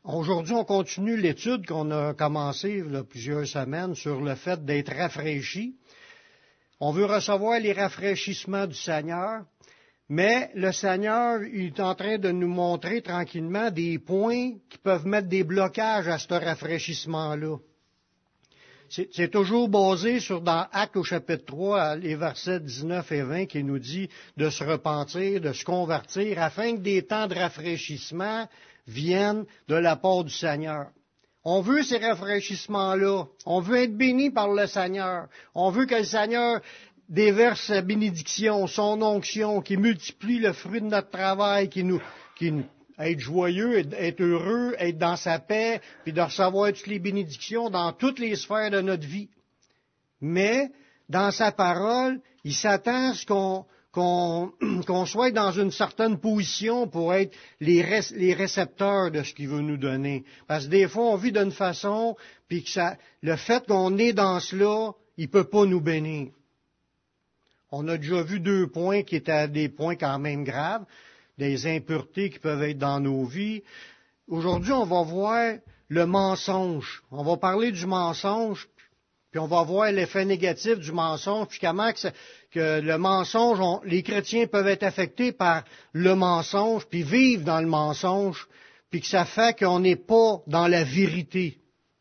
Aujourd'hui, on continue l'étude qu'on a commencée il y a plusieurs semaines sur le fait d'être rafraîchi. On veut recevoir les rafraîchissements du Seigneur, mais le Seigneur il est en train de nous montrer tranquillement des points qui peuvent mettre des blocages à ce rafraîchissement-là. C'est toujours basé sur, dans Actes au chapitre 3, les versets 19 et 20, qui nous dit de se repentir, de se convertir, afin que des temps de rafraîchissement viennent de la part du Seigneur. On veut ces rafraîchissements-là. On veut être béni par le Seigneur. On veut que le Seigneur déverse sa bénédiction, son onction, qui multiplie le fruit de notre travail, qui nous être joyeux, être heureux, être dans sa paix, puis de recevoir toutes les bénédictions dans toutes les sphères de notre vie. Mais, dans sa parole, il s'attend à ce qu'on soit dans une certaine position pour être les récepteurs de ce qu'il veut nous donner. Parce que des fois, on vit d'une façon, puis que le fait qu'on est dans cela, il ne peut pas nous bénir. On a déjà vu 2 points qui étaient des points quand même graves, des impuretés qui peuvent être dans nos vies. Aujourd'hui, on va voir le mensonge. On va parler du mensonge, puis on va voir l'effet négatif du mensonge, puis comment que le mensonge, les chrétiens peuvent être affectés par le mensonge, puis vivre dans le mensonge, puis que ça fait qu'on n'est pas dans la vérité.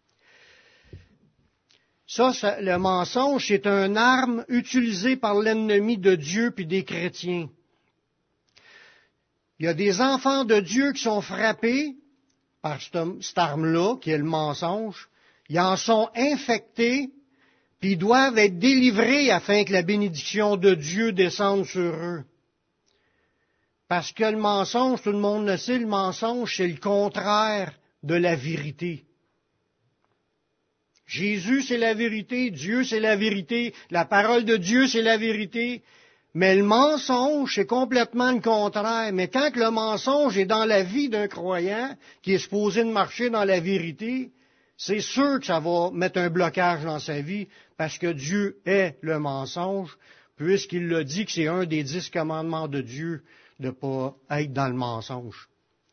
Ça, le mensonge, c'est une arme utilisée par l'ennemi de Dieu puis des chrétiens. Il y a des enfants de Dieu qui sont frappés par cette arme-là, qui est le mensonge. Ils en sont infectés, puis ils doivent être délivrés afin que la bénédiction de Dieu descende sur eux. Parce que le mensonge, tout le monde le sait, le mensonge, c'est le contraire de la vérité. Jésus, c'est la vérité, Dieu, c'est la vérité, la parole de Dieu, c'est la vérité. Mais le mensonge, c'est complètement le contraire. Mais quand le mensonge est dans la vie d'un croyant, qui est supposé de marcher dans la vérité, c'est sûr que ça va mettre un blocage dans sa vie, parce que Dieu est le mensonge, puisqu'il l'a dit que c'est un des 10 commandements de Dieu de ne pas être dans le mensonge.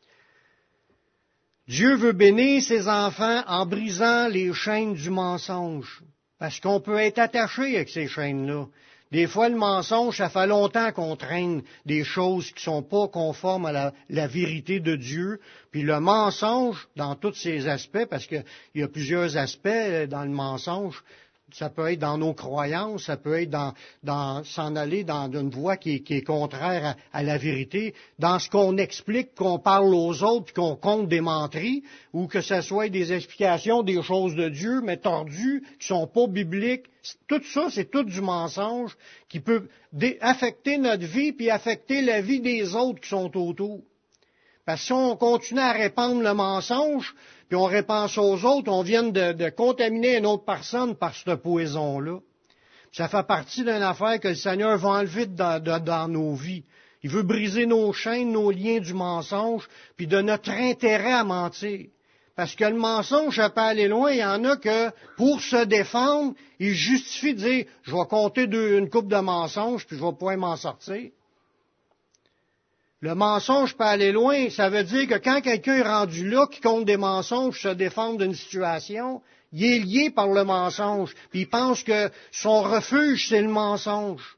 Dieu veut bénir ses enfants en brisant les chaînes du mensonge, parce qu'on peut être attaché avec ces chaînes-là. Des fois, le mensonge, ça fait longtemps qu'on traîne des choses qui ne sont pas conformes à la vérité de Dieu. Puis le mensonge, dans tous ses aspects, parce qu'il y a plusieurs aspects dans le mensonge, ça peut être dans nos croyances, ça peut être dans s'en aller dans une voie qui est contraire à la vérité, dans ce qu'on explique, qu'on parle aux autres, puis qu'on compte des menteries, ou que ce soit des explications des choses de Dieu, mais tordues, qui sont pas bibliques. Tout ça, c'est tout du mensonge qui peut affecter notre vie, puis affecter la vie des autres qui sont autour. Parce que si on continue à répandre le mensonge, puis on répand ça aux autres, on vient de contaminer une autre personne par ce poison-là. Ça fait partie d'une affaire que le Seigneur va enlever dans nos vies. Il veut briser nos chaînes, nos liens du mensonge, puis de notre intérêt à mentir. Parce que le mensonge, ça peut aller loin. Il y en a que, pour se défendre, il justifie de dire, je vais compter une couple de mensonges, puis je vais pouvoir m'en sortir. Le mensonge peut aller loin. Ça veut dire que quand quelqu'un est rendu là, qui compte des mensonges, se défendre d'une situation, il est lié par le mensonge. Puis il pense que son refuge, c'est le mensonge.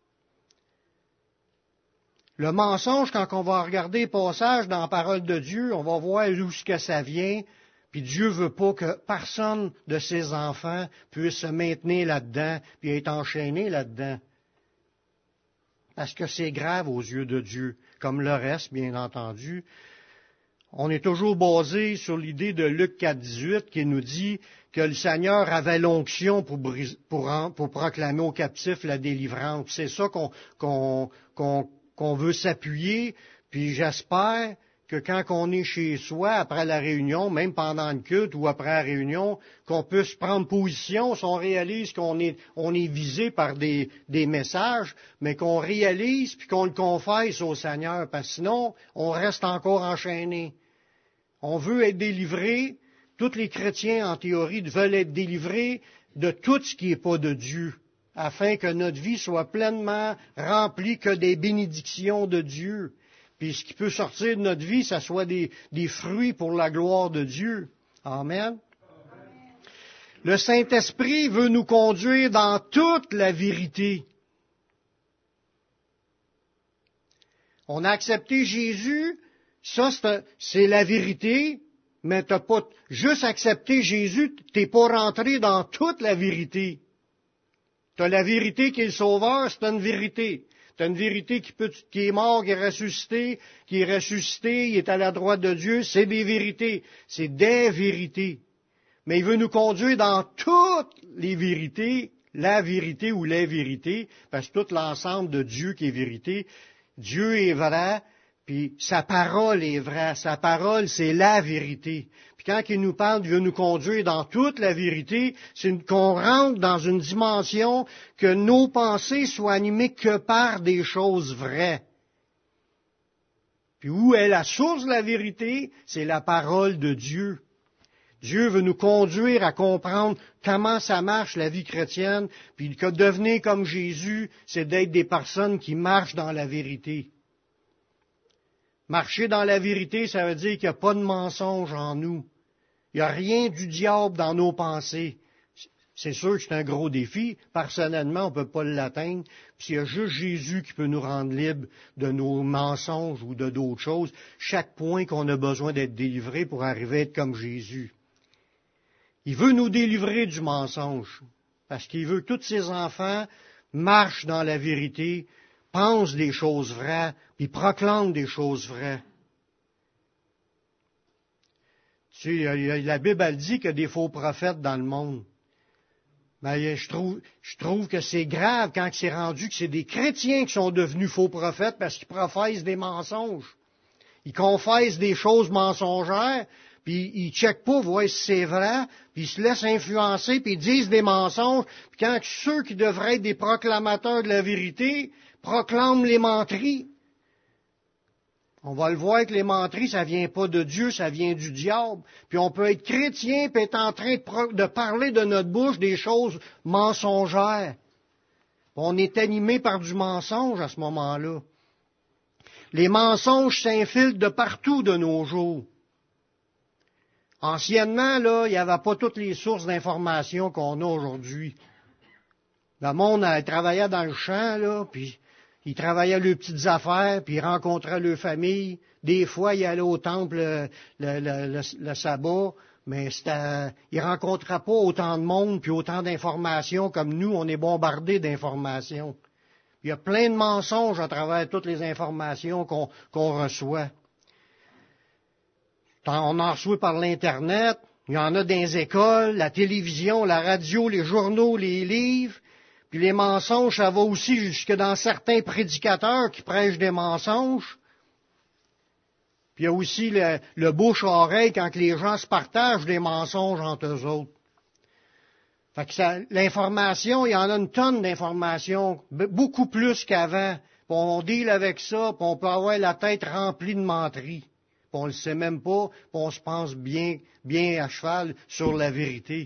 Le mensonge, quand on va regarder les passages dans la parole de Dieu, on va voir d'où ce que ça vient. Puis Dieu veut pas que personne de ses enfants puisse se maintenir là-dedans, puis être enchaîné là-dedans. Parce que c'est grave aux yeux de Dieu, comme le reste, bien entendu. On est toujours basé sur l'idée de Luc 4,18 qui nous dit que le Seigneur avait l'onction pour proclamer aux captifs la délivrance. C'est ça qu'on veut s'appuyer, puis j'espère que quand on est chez soi, après la réunion, même pendant le culte ou après la réunion, qu'on puisse prendre position si on réalise qu'on est visé par des messages, mais qu'on réalise puis qu'on le confesse au Seigneur, parce que sinon, on reste encore enchaîné. On veut être délivré. Tous les chrétiens, en théorie, veulent être délivrés de tout ce qui n'est pas de Dieu, afin que notre vie soit pleinement remplie que des bénédictions de Dieu. puis ce qui peut sortir de notre vie, ça soit des fruits pour la gloire de Dieu. Amen. Le Saint-Esprit veut nous conduire dans toute la vérité. On a accepté Jésus, ça c'est la vérité, mais t'as pas juste accepté Jésus, t'es pas rentré dans toute la vérité. T'as la vérité qui est le Sauveur, c'est une vérité. T'as une vérité qui est mort, qui est ressuscité, il est à la droite de Dieu, c'est des vérités, c'est des vérités. Mais il veut nous conduire dans toutes les vérités, la vérité ou les vérités, parce que tout l'ensemble de Dieu qui est vérité, Dieu est vrai, puis sa parole est vraie, sa parole c'est la vérité. Puis quand il nous parle, il veut nous conduire dans toute la vérité, c'est qu'on rentre dans une dimension que nos pensées soient animées que par des choses vraies. Puis où est la source de la vérité? C'est la parole de Dieu. Dieu veut nous conduire à comprendre comment ça marche la vie chrétienne, puis que devenir comme Jésus, c'est d'être des personnes qui marchent dans la vérité. Marcher dans la vérité, ça veut dire qu'il n'y a pas de mensonge en nous. Il n'y a rien du diable dans nos pensées. C'est sûr que c'est un gros défi. Personnellement, on ne peut pas l'atteindre. Puis il y a juste Jésus qui peut nous rendre libres de nos mensonges ou de d'autres choses. Chaque point qu'on a besoin d'être délivré pour arriver à être comme Jésus. Il veut nous délivrer du mensonge, parce qu'il veut que tous ses enfants marchent dans la vérité, pensent des choses vraies, puis proclament des choses vraies. Tu sais, la Bible elle dit qu'il y a des faux prophètes dans le monde. Mais je trouve que c'est grave quand c'est rendu que c'est des chrétiens qui sont devenus faux prophètes parce qu'ils professent des mensonges. Ils confessent des choses mensongères, puis ils ne checkent pas, voient si c'est vrai, puis ils se laissent influencer, puis ils disent des mensonges, puis quand ceux qui devraient être des proclamateurs de la vérité proclament les menteries. On va le voir que les menteries, ça vient pas de Dieu, ça vient du diable. Puis on peut être chrétien, puis être en train de parler de notre bouche des choses mensongères. On est animé par du mensonge à ce moment-là. Les mensonges s'infiltrent de partout de nos jours. Anciennement, là, il n'y avait pas toutes les sources d'informations qu'on a aujourd'hui. Le monde travaillait dans le champ, là, puis ils travaillaient leurs petites affaires, puis ils rencontraient leur famille. Des fois, ils allaient au temple le sabbat, mais ils ne rencontraient pas autant de monde puis autant d'informations comme nous, on est bombardés d'informations. Il y a plein de mensonges à travers toutes les informations qu'on reçoit. On en reçoit par l'Internet, il y en a dans les écoles, la télévision, la radio, les journaux, les livres. Puis les mensonges, ça va aussi jusque dans certains prédicateurs qui prêchent des mensonges. Puis il y a aussi le bouche-oreille quand les gens se partagent des mensonges entre eux autres. Fait que l'information, il y en a une tonne d'informations, beaucoup plus qu'avant. Puis on deal avec ça, puis on peut avoir la tête remplie de menteries. Puis on ne le sait même pas, puis on se pense bien à cheval sur la vérité.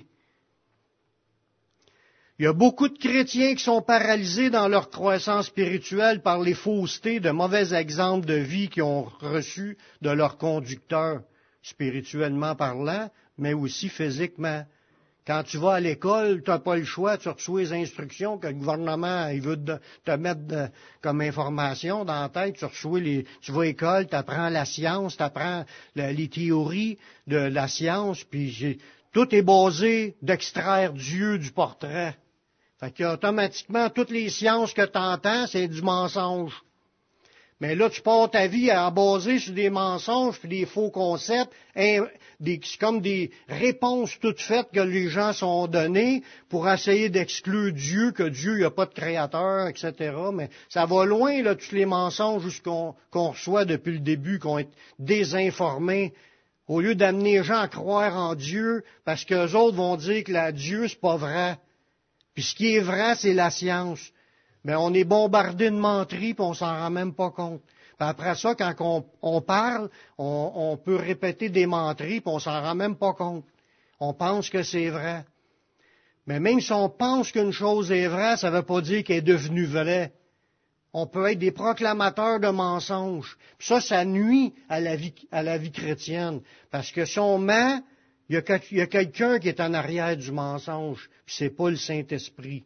Il y a beaucoup de chrétiens qui sont paralysés dans leur croissance spirituelle par les faussetés de mauvais exemples de vie qu'ils ont reçus de leurs conducteurs, spirituellement parlant, mais aussi physiquement. Quand tu vas à l'école, tu n'as pas le choix, tu reçois les instructions que le gouvernement il veut te mettre comme information dans la tête. Tu vas à l'école, tu apprends la science, tu apprends les théories de la science, puis tout est basé d'extraire Dieu du portrait. Fait qu'automatiquement, toutes les sciences que tu entends, c'est du mensonge. Mais là, tu passes ta vie à baser sur des mensonges puis des faux concepts, c'est comme des réponses toutes faites que les gens sont données pour essayer d'exclure Dieu, que Dieu, il n'y a pas de créateur, etc. Mais ça va loin, là, tous les mensonges qu'on reçoit depuis le début, qu'on est désinformés. Au lieu d'amener les gens à croire en Dieu, parce qu'eux autres vont dire que Dieu, c'est pas vrai. Puis ce qui est vrai, c'est la science. Mais on est bombardé de menteries, puis on s'en rend même pas compte. Puis après ça, quand on parle, on peut répéter des menteries, puis on s'en rend même pas compte. On pense que c'est vrai. Mais même si on pense qu'une chose est vraie, ça ne veut pas dire qu'elle est devenue vraie. On peut être des proclamateurs de mensonges. Puis ça nuit à la vie chrétienne. Parce que si on ment, il y a quelqu'un qui est en arrière du mensonge. Puis c'est pas le Saint-Esprit.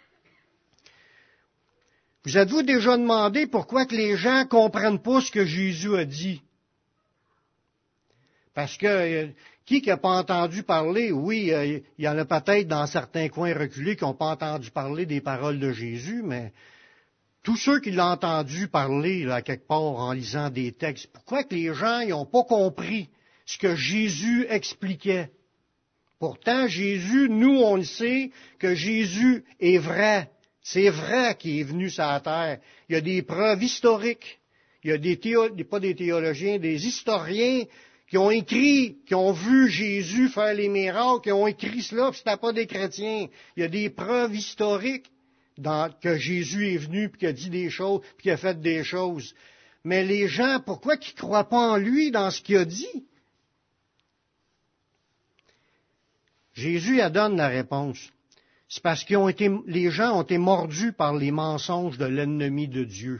Vous êtes-vous déjà demandé pourquoi que les gens ne comprennent pas ce que Jésus a dit? Parce que qui n'a pas entendu parler? Oui, il y en a peut-être dans certains coins reculés qui n'ont pas entendu parler des paroles de Jésus, mais tous ceux qui l'ont entendu parler, là, quelque part, en lisant des textes, pourquoi que les gens n'ont pas compris ce que Jésus expliquait? Pourtant, Jésus, nous, on le sait, que Jésus est vrai. C'est vrai qu'il est venu sur la terre. Il y a des preuves historiques. Il y a pas des théologiens, des historiens qui ont écrit, qui ont vu Jésus faire les miracles, qui ont écrit cela, puis c'était pas des chrétiens. Il y a des preuves historiques que Jésus est venu, puis qu'il a dit des choses, puis qu'il a fait des choses. Mais les gens, pourquoi qu'ils ne croient pas en lui dans ce qu'il a dit? Jésus donne la réponse. C'est parce que les gens ont été mordus par les mensonges de l'ennemi de Dieu.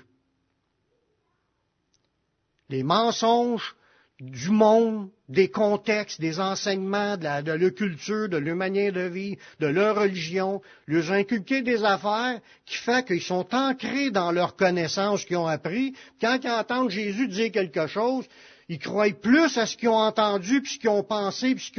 Les mensonges du monde, des contextes, des enseignements, de leur culture, de leur manière de vivre, de leur religion, leur inculquer des affaires qui fait qu'ils sont ancrés dans leur connaissance qu'ils ont appris. Quand ils entendent Jésus dire quelque chose, ils croient plus à ce qu'ils ont entendu, puis ce qu'ils ont pensé, puis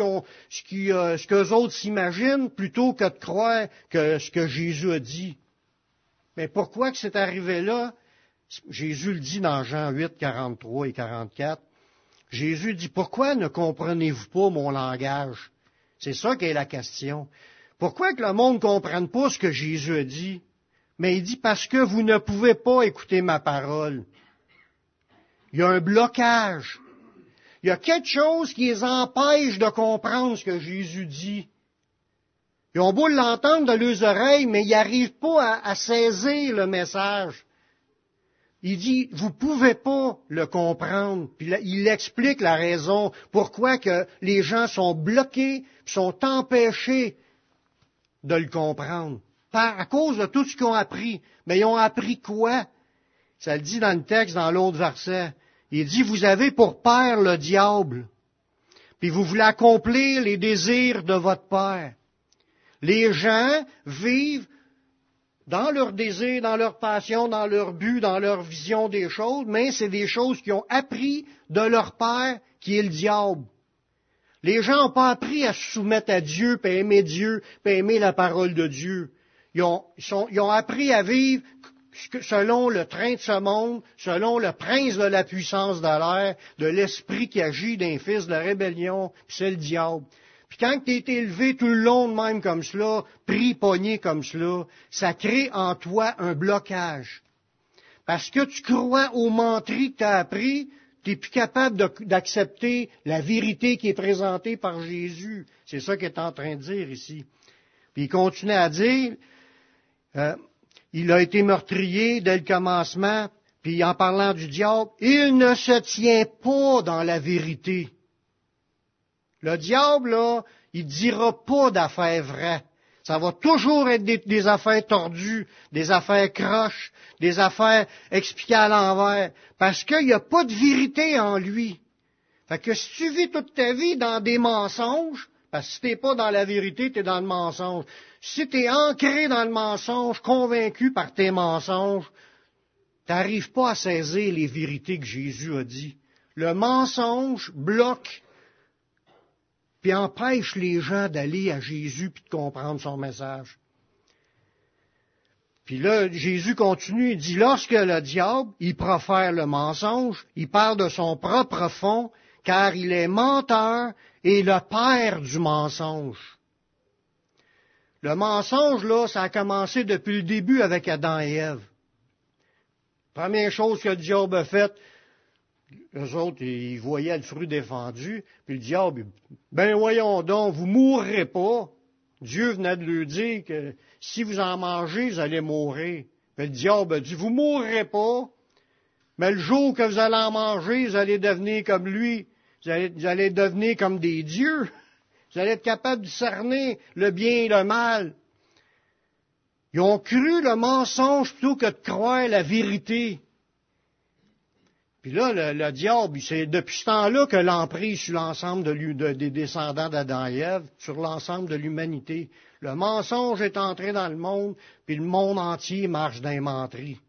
ce qu'eux autres s'imaginent, plutôt que de croire que ce que Jésus a dit. Mais pourquoi que c'est arrivé là? Jésus le dit dans Jean 8, 43 et 44. Jésus dit, pourquoi ne comprenez-vous pas mon langage? C'est ça qui est la question. Pourquoi que le monde ne comprenne pas ce que Jésus a dit? Mais il dit, parce que vous ne pouvez pas écouter ma parole. Il y a un blocage. Il y a quelque chose qui les empêche de comprendre ce que Jésus dit. Ils ont beau l'entendre de leurs oreilles, mais ils n'arrivent pas à saisir le message. Il dit, vous pouvez pas le comprendre. Puis là, il explique la raison pourquoi que les gens sont bloqués, sont empêchés de le comprendre. À cause de tout ce qu'ils ont appris. Mais ils ont appris quoi? Ça le dit dans le texte, dans l'autre verset. Il dit, vous avez pour père le diable, puis vous voulez accomplir les désirs de votre père. Les gens vivent dans leurs désirs, dans leur passion, dans leur but, dans leur vision des choses, mais c'est des choses qu'ils ont appris de leur père, qui est le diable. Les gens n'ont pas appris à se soumettre à Dieu, puis aimer la parole de Dieu. Ils ont appris à vivre selon le train de ce monde, selon le prince de la puissance de l'air, de l'esprit qui agit d'un fils de rébellion, puis c'est le diable. Puis quand tu es élevé tout le long de même comme cela, pris, pogné comme cela, ça crée en toi un blocage. Parce que tu crois aux menteries que tu as appris, tu n'es plus capable d'accepter la vérité qui est présentée par Jésus. C'est ça qu'il est en train de dire ici. Puis il continue à dire, il a été meurtrier dès le commencement, puis en parlant du diable, il ne se tient pas dans la vérité. Le diable, là, il ne dira pas d'affaires vraies. Ça va toujours être des affaires tordues, des affaires croches, des affaires expliquées à l'envers, parce qu'il n'y a pas de vérité en lui. Fait que si tu vis toute ta vie dans des mensonges, parce que si tu n'es pas dans la vérité, tu es dans le mensonge. Si tu es ancré dans le mensonge, convaincu par tes mensonges, tu n'arrives pas à saisir les vérités que Jésus a dit. Le mensonge bloque puis empêche les gens d'aller à Jésus puis de comprendre son message. Puis là, Jésus continue, il dit, lorsque le diable, il profère le mensonge, il parle de son propre fond, car il est menteur et le père du mensonge. Le mensonge, là, ça a commencé depuis le début avec Adam et Ève. Première chose que le diable a faite, eux autres, ils voyaient le fruit défendu, puis le diable, ben voyons donc, vous mourrez pas. Dieu venait de lui dire que si vous en mangez, vous allez mourir. Puis le diable a dit, vous mourrez pas, mais le jour que vous allez en manger, vous allez devenir comme lui. Vous allez devenir comme des dieux. Vous allez être capable de discerner le bien et le mal. Ils ont cru le mensonge plutôt que de croire la vérité. Puis là, le diable, c'est depuis ce temps-là que l'emprise sur l'ensemble des descendants d'Adam et Ève, sur l'ensemble de l'humanité. Le mensonge est entré dans le monde, puis le monde entier marche dans les menteries.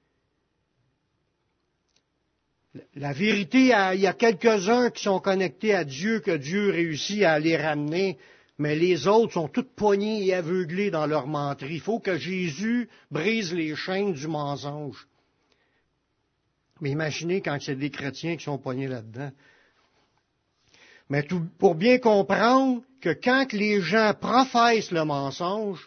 La vérité, il y a quelques-uns qui sont connectés à Dieu, que Dieu réussit à les ramener, mais les autres sont tous poignés et aveuglés dans leur menterie. Il faut que Jésus brise les chaînes du mensonge. Mais imaginez quand c'est des chrétiens qui sont poignés là-dedans. Mais pour bien comprendre que quand les gens professent le mensonge,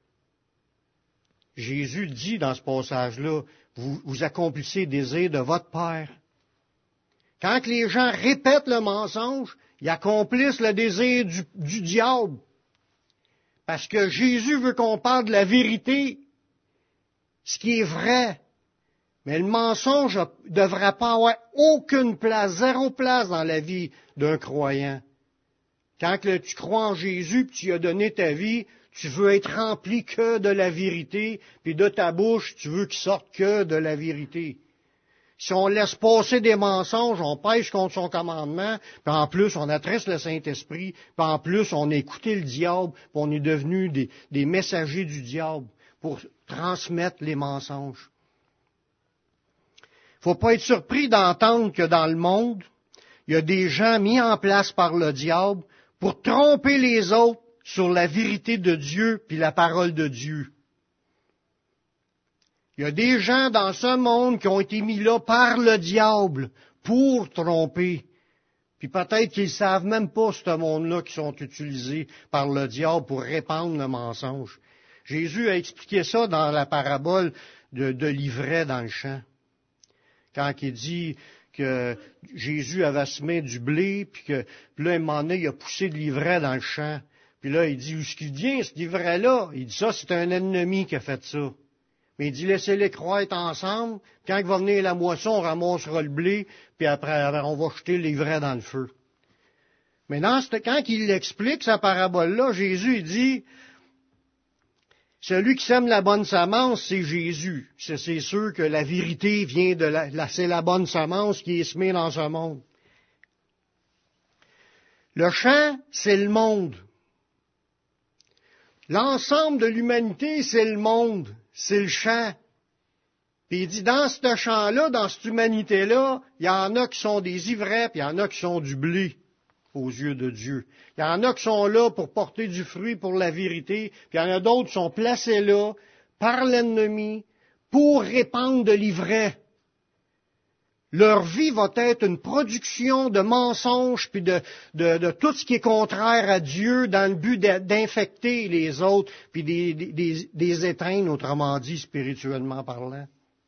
Jésus dit dans ce passage-là, vous accomplissez les désirs de votre Père. Quand les gens répètent le mensonge, ils accomplissent le désir du diable. Parce que Jésus veut qu'on parle de la vérité, ce qui est vrai. Mais le mensonge ne devrait pas avoir aucune place, zéro place dans la vie d'un croyant. Quand tu crois en Jésus et tu lui as donné ta vie, tu veux être rempli que de la vérité, puis de ta bouche, tu veux qu'il sorte que de la vérité. Si on laisse passer des mensonges, on pêche contre son commandement, puis en plus, on attriste le Saint-Esprit, puis en plus, on a écouté le diable, puis on est devenu des messagers du diable pour transmettre les mensonges. Il ne faut pas être surpris d'entendre que dans le monde, il y a des gens mis en place par le diable pour tromper les autres sur la vérité de Dieu puis la parole de Dieu. Il y a des gens dans ce monde qui ont été mis là par le diable pour tromper. Puis peut-être qu'ils ne savent même pas, ce monde-là, qui sont utilisés par le diable pour répandre le mensonge. Jésus a expliqué ça dans la parabole de l'ivraie dans le champ. Quand il dit que Jésus avait semé du blé, puis là, un moment donné, il a poussé de l'ivraie dans le champ. Puis là, il dit, où est-ce qu'il vient, cet ivraie-là? Il dit, ça, c'est un ennemi qui a fait ça. Mais il dit, laissez-les croître ensemble. Quand il va venir la moisson, on ramassera le blé, puis après, on va jeter l'ivraie dans le feu. Mais quand il explique sa parabole-là, Jésus, il dit, celui qui sème la bonne semence, c'est Jésus. C'est sûr que la vérité vient c'est la bonne semence qui est semée dans ce monde. Le champ, c'est le monde. L'ensemble de l'humanité, c'est le monde. C'est le champ. Puis il dit, dans ce champ-là, dans cette humanité-là, il y en a qui sont des ivraies, puis il y en a qui sont du blé aux yeux de Dieu. Il y en a qui sont là pour porter du fruit pour la vérité, puis il y en a d'autres qui sont placés là par l'ennemi pour répandre de l'ivraie. Leur vie va être une production de mensonges puis de tout ce qui est contraire à Dieu dans le but d'infecter les autres puis des éteindre, autrement dit, spirituellement parlant.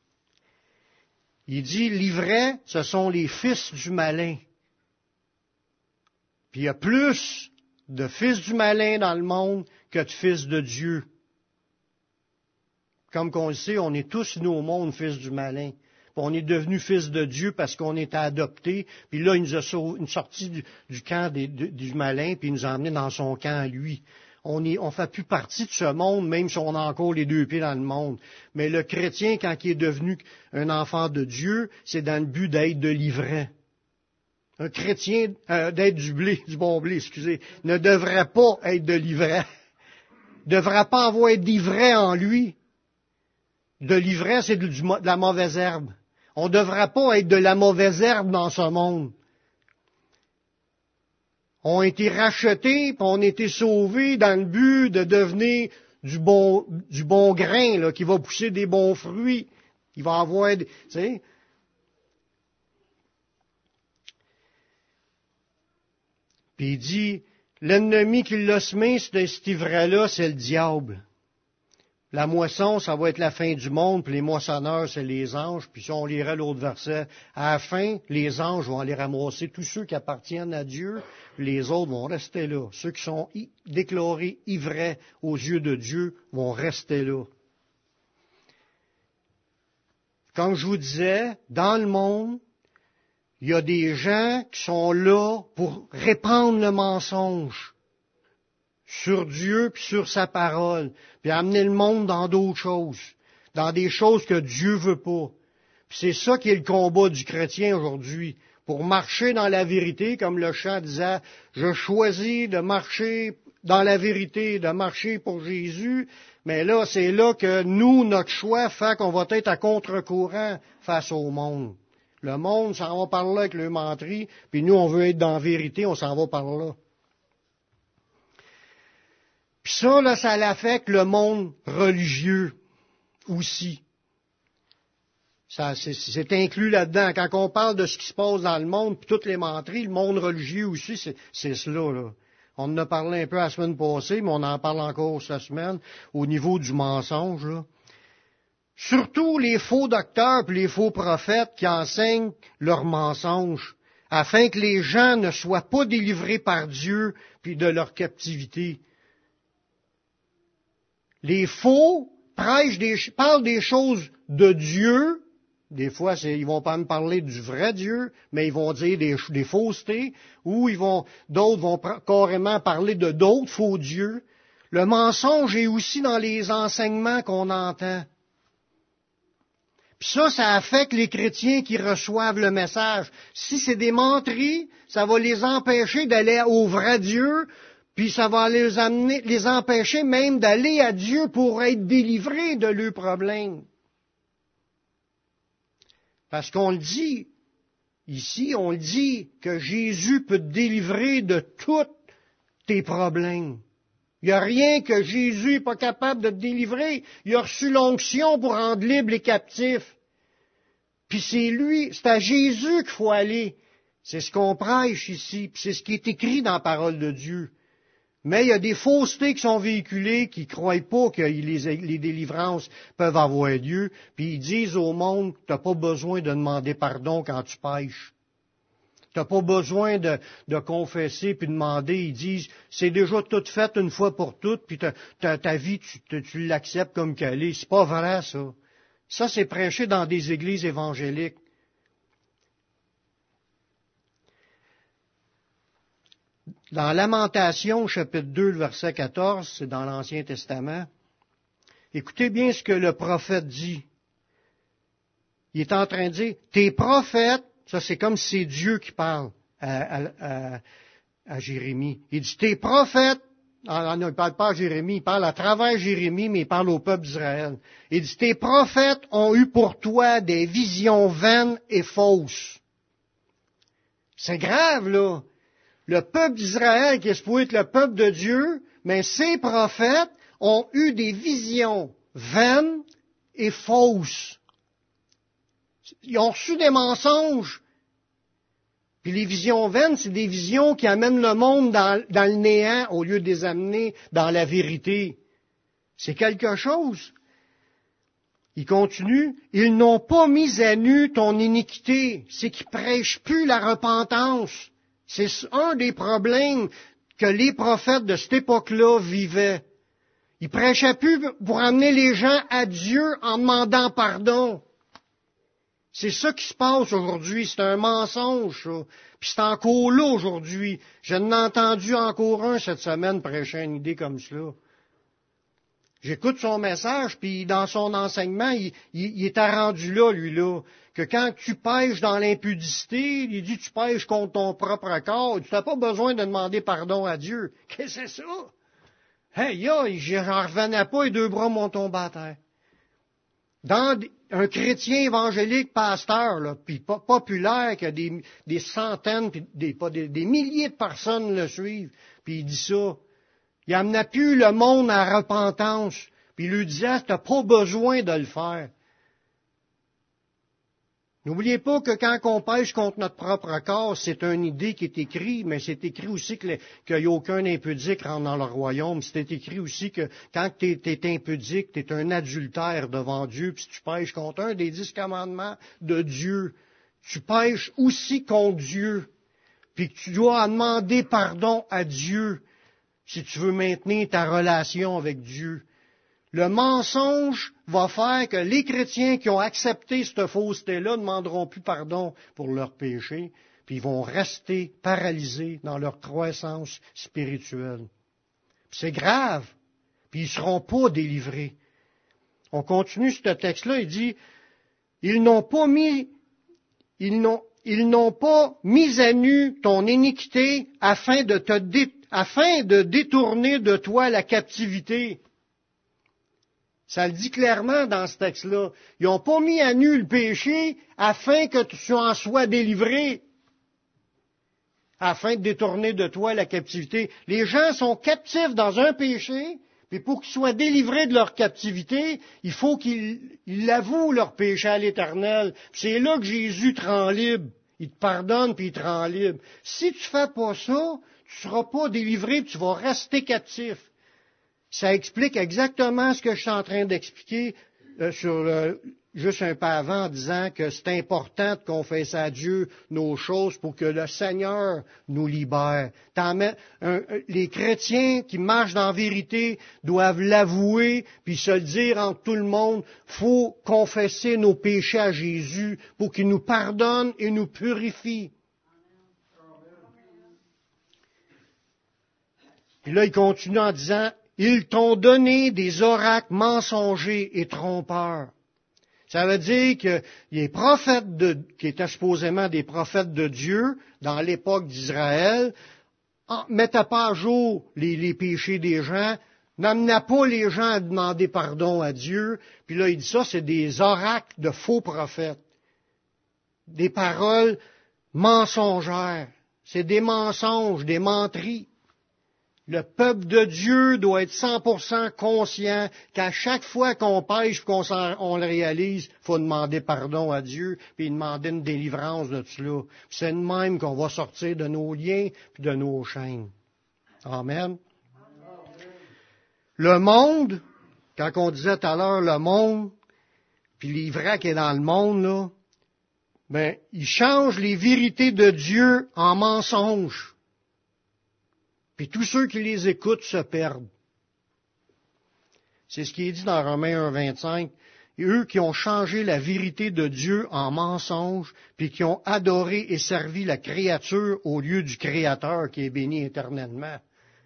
Il dit, l'ivraie, ce sont les fils du malin. Puis il y a plus de fils du malin dans le monde que de fils de Dieu. Comme qu'on le sait, on est tous, nous, au monde, fils du malin. Puis on est devenu fils de Dieu parce qu'on est adopté. Puis là, il nous a sorti du camp du malin, puis il nous a emmenés dans son camp à lui. On ne fait plus partie de ce monde, même si on a encore les deux pieds dans le monde. Mais le chrétien, quand il est devenu un enfant de Dieu, c'est dans le but d'être de l'ivraie. Un chrétien, d'être du bon blé, ne devrait pas être de l'ivraie. Ne devrait pas avoir d'ivraie en lui. De l'ivraie, c'est de la mauvaise herbe. On ne devrait pas être de la mauvaise herbe dans ce monde. On a été rachetés, puis on a été sauvés dans le but de devenir du bon grain, là, qui va pousser des bons fruits. Il va avoir, tu sais. Puis il dit, l'ennemi qui l'a semé, cet ivraie-là, c'est le diable. La moisson, ça va être la fin du monde, puis les moissonneurs, c'est les anges. Puis si on lirait l'autre verset, à la fin, les anges vont aller ramasser tous ceux qui appartiennent à Dieu, les autres vont rester là. Ceux qui sont déclarés ivraies aux yeux de Dieu vont rester là. Comme je vous disais, dans le monde, il y a des gens qui sont là pour répandre le mensonge sur Dieu puis sur sa parole, puis amener le monde dans d'autres choses, dans des choses que Dieu veut pas. Puis c'est ça qui est le combat du chrétien aujourd'hui, pour marcher dans la vérité, comme le chant disait, je choisis de marcher dans la vérité, de marcher pour Jésus, mais là, c'est là que nous, notre choix fait qu'on va être à contre-courant face au monde. Le monde s'en va par là avec le menterie, puis nous, on veut être dans la vérité, on s'en va par là. Puis ça, là, ça l'affecte le monde religieux aussi. Ça, c'est inclus là-dedans. Quand on parle de ce qui se passe dans le monde, puis toutes les menteries, le monde religieux aussi, c'est cela, là. On en a parlé un peu la semaine passée, mais on en parle encore cette semaine, au niveau du mensonge, là. Surtout les faux docteurs et les faux prophètes qui enseignent leurs mensonges, afin que les gens ne soient pas délivrés par Dieu puis de leur captivité. Les faux parlent des choses de Dieu. Des fois, ils vont pas me parler du vrai Dieu, mais ils vont dire des faussetés, ou d'autres vont carrément parler de d'autres faux dieux. Le mensonge est aussi dans les enseignements qu'on entend. Puis ça affecte les chrétiens qui reçoivent le message. Si c'est des menteries, ça va les empêcher d'aller au vrai Dieu, puis ça va les empêcher même d'aller à Dieu pour être délivrés de leurs problèmes. Parce qu'on le dit, ici, on le dit que Jésus peut te délivrer de tous tes problèmes. Il n'y a rien que Jésus n'est pas capable de te délivrer. Il a reçu l'onction pour rendre libres les captifs. Puis c'est à Jésus qu'il faut aller. C'est ce qu'on prêche ici, puis c'est ce qui est écrit dans la parole de Dieu. Mais il y a des faussetés qui sont véhiculées, qui ne croient pas que les délivrances peuvent avoir lieu, puis ils disent au monde, tu n'as pas besoin de demander pardon quand tu pêches. Tu n'as pas besoin de confesser puis demander. Ils disent, c'est déjà tout fait une fois pour toutes, puis ta vie, tu l'acceptes comme qu'elle est. C'est pas vrai, ça. Ça, c'est prêché dans des églises évangéliques. Dans Lamentation, chapitre 2, verset 14, c'est dans l'Ancien Testament, écoutez bien ce que le prophète dit. Il est en train de dire, tes prophètes, ça c'est comme si c'est Dieu qui parle à Jérémie. Il dit, tes prophètes, il ne parle pas à Jérémie, il parle à travers Jérémie, mais il parle au peuple d'Israël. Il dit, tes prophètes ont eu pour toi des visions vaines et fausses. C'est grave, là. Le peuple d'Israël, qui est supposé être le peuple de Dieu, mais ces prophètes ont eu des visions vaines et fausses. Ils ont reçu des mensonges. Puis les visions vaines, c'est des visions qui amènent le monde dans le néant au lieu de les amener dans la vérité. C'est quelque chose. Il continue, ils n'ont pas mis à nu ton iniquité. C'est qu'ils prêchent plus la repentance. C'est un des problèmes que les prophètes de cette époque-là vivaient. Ils prêchaient plus pour amener les gens à Dieu en demandant pardon. C'est ça qui se passe aujourd'hui. C'est un mensonge, ça. Puis c'est encore là aujourd'hui. J'en ai entendu encore un cette semaine prêcher une idée comme cela. J'écoute son message, puis dans son enseignement, il est rendu là, lui-là, que quand tu pêches dans l'impudicité, il dit tu pêches contre ton propre corps, tu n'as pas besoin de demander pardon à Dieu. Qu'est-ce que c'est ça? Hey, j'en revenais pas et deux bras m'ont tombé à terre. Dans un chrétien évangélique pasteur, là, puis populaire, que des centaines, puis des milliers de personnes le suivent, puis il dit ça. Il n'amenait plus le monde à la repentance. Puis il lui disait, tu n'as pas besoin de le faire. N'oubliez pas que quand on pêche contre notre propre corps, c'est une idée qui est écrite, mais c'est écrit aussi qu'il n'y a aucun impudique rentre dans le royaume. C'est écrit aussi que quand tu es impudique, tu es un adultère devant Dieu. Puis si tu pêches contre un des 10 commandements de Dieu, tu pêches aussi contre Dieu. Puis que tu dois demander pardon à Dieu si tu veux maintenir ta relation avec Dieu. Le mensonge va faire que les chrétiens qui ont accepté cette fausseté-là ne demanderont plus pardon pour leurs péchés, puis ils vont rester paralysés dans leur croissance spirituelle. C'est grave. Puis ils ne seront pas délivrés. On continue ce texte-là, il dit, ils n'ont pas mis à nu ton iniquité afin de détourner de toi la captivité. Ça le dit clairement dans ce texte-là. Ils n'ont pas mis à nu le péché afin que tu en sois délivré, afin de détourner de toi la captivité. Les gens sont captifs dans un péché, puis pour qu'ils soient délivrés de leur captivité, il faut qu'ils avouent leur péché à l'Éternel. C'est là que Jésus te rend libre. Il te pardonne puis il te rend libre. Si tu fais pas ça, tu ne seras pas délivré, puis tu vas rester captif. Ça explique exactement ce que je suis en train d'expliquer juste un peu avant, en disant que c'est important de confesser à Dieu nos choses pour que le Seigneur nous libère. Les chrétiens qui marchent dans la vérité doivent l'avouer, puis se le dire entre tout le monde. Faut confesser nos péchés à Jésus pour qu'il nous pardonne et nous purifie. Puis là, il continue en disant, ils t'ont donné des oracles mensongers et trompeurs. Ça veut dire que les prophètes qui étaient supposément des prophètes de Dieu dans l'époque d'Israël, mettaient pas à jour les péchés des gens, n'amenaient pas les gens à demander pardon à Dieu. Puis là, il dit ça, c'est des oracles de faux prophètes. Des paroles mensongères. C'est des mensonges, des menteries. Le peuple de Dieu doit être 100% conscient qu'à chaque fois qu'on pêche, qu'on le réalise, il faut demander pardon à Dieu, puis demander une délivrance de cela. C'est de même qu'on va sortir de nos liens puis de nos chaînes. Amen. Le monde, quand on disait tout à l'heure le monde, puis l'ivraie qui est dans le monde, là, ben, il change les vérités de Dieu en mensonges. Puis tous ceux qui les écoutent se perdent. C'est ce qui est dit dans Romains 1,25. Et eux qui ont changé la vérité de Dieu en mensonge, puis qui ont adoré et servi la créature au lieu du Créateur qui est béni éternellement.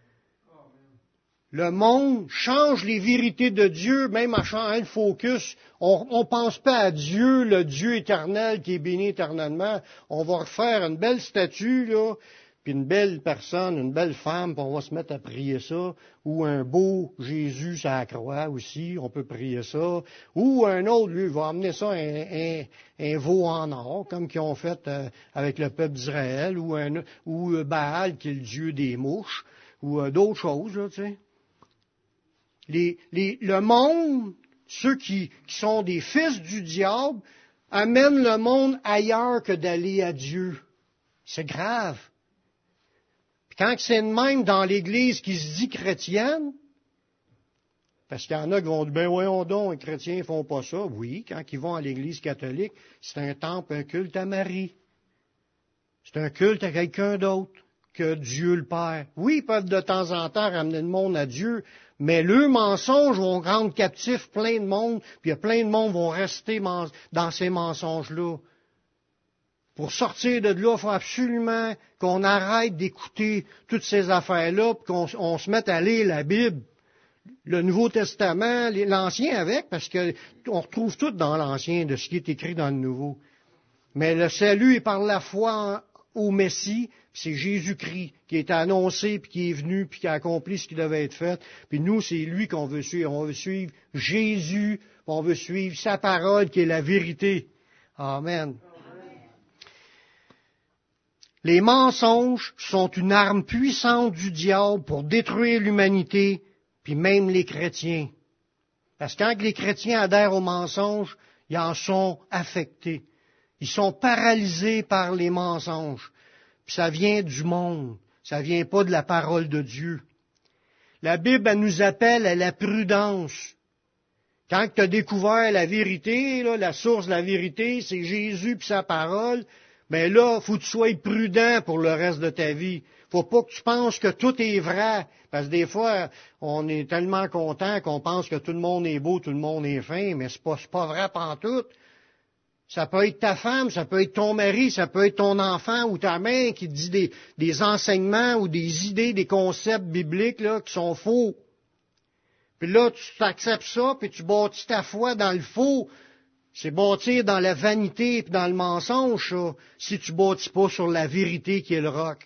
Le monde change les vérités de Dieu, même en changeant le focus. On ne pense pas à Dieu, le Dieu éternel qui est béni éternellement. On va refaire une belle statue, là, puis une belle personne, une belle femme, puis on va se mettre à prier ça, ou un beau Jésus sur la croix aussi, on peut prier ça, ou un autre, lui, va amener ça, un veau en or, comme qu'ils ont fait avec le peuple d'Israël, ou Baal, qui est le dieu des mouches, ou d'autres choses, là, tu sais. Le monde, ceux qui sont des fils du diable, amènent le monde ailleurs que d'aller à Dieu. C'est grave. Quand c'est de même dans l'Église qui se dit chrétienne, parce qu'il y en a qui vont dire, ben voyons donc, les chrétiens ne font pas ça. Oui, quand ils vont à l'Église catholique, c'est un temple, un culte à Marie. C'est un culte à quelqu'un d'autre que Dieu le Père. Oui, ils peuvent de temps en temps ramener le monde à Dieu, mais leurs mensonges vont rendre captifs plein de monde, puis il y a plein de monde qui vont rester dans ces mensonges-là. Pour sortir de là, il faut absolument qu'on arrête d'écouter toutes ces affaires-là, puis qu'on se mette à lire la Bible, le Nouveau Testament, l'Ancien avec, parce qu'on retrouve tout dans l'Ancien de ce qui est écrit dans le Nouveau. Mais le salut est par la foi au Messie, puis c'est Jésus-Christ qui est annoncé, puis qui est venu, puis qui a accompli ce qui devait être fait. Puis nous, c'est lui qu'on veut suivre. On veut suivre Jésus, on veut suivre sa parole qui est la vérité. Amen. Les mensonges sont une arme puissante du diable pour détruire l'humanité, puis même les chrétiens. Parce que quand les chrétiens adhèrent aux mensonges, ils en sont affectés. Ils sont paralysés par les mensonges. Puis ça vient du monde. Ça vient pas de la parole de Dieu. La Bible, elle nous appelle à la prudence. Quand tu as découvert la vérité, là, la source de la vérité, c'est Jésus puis sa parole, mais là, faut que tu sois prudent pour le reste de ta vie. Faut pas que tu penses que tout est vrai. Parce que des fois, on est tellement content qu'on pense que tout le monde est beau, tout le monde est fin, mais c'est pas vrai pantoute. Ça peut être ta femme, ça peut être ton mari, ça peut être ton enfant ou ta mère qui te dit des enseignements ou des idées, des concepts bibliques là, qui sont faux. Puis là, tu acceptes ça, puis tu bâtis ta foi dans le faux. C'est bâtir dans la vanité et dans le mensonge, ça, si tu bâtis pas sur la vérité qui est le roc.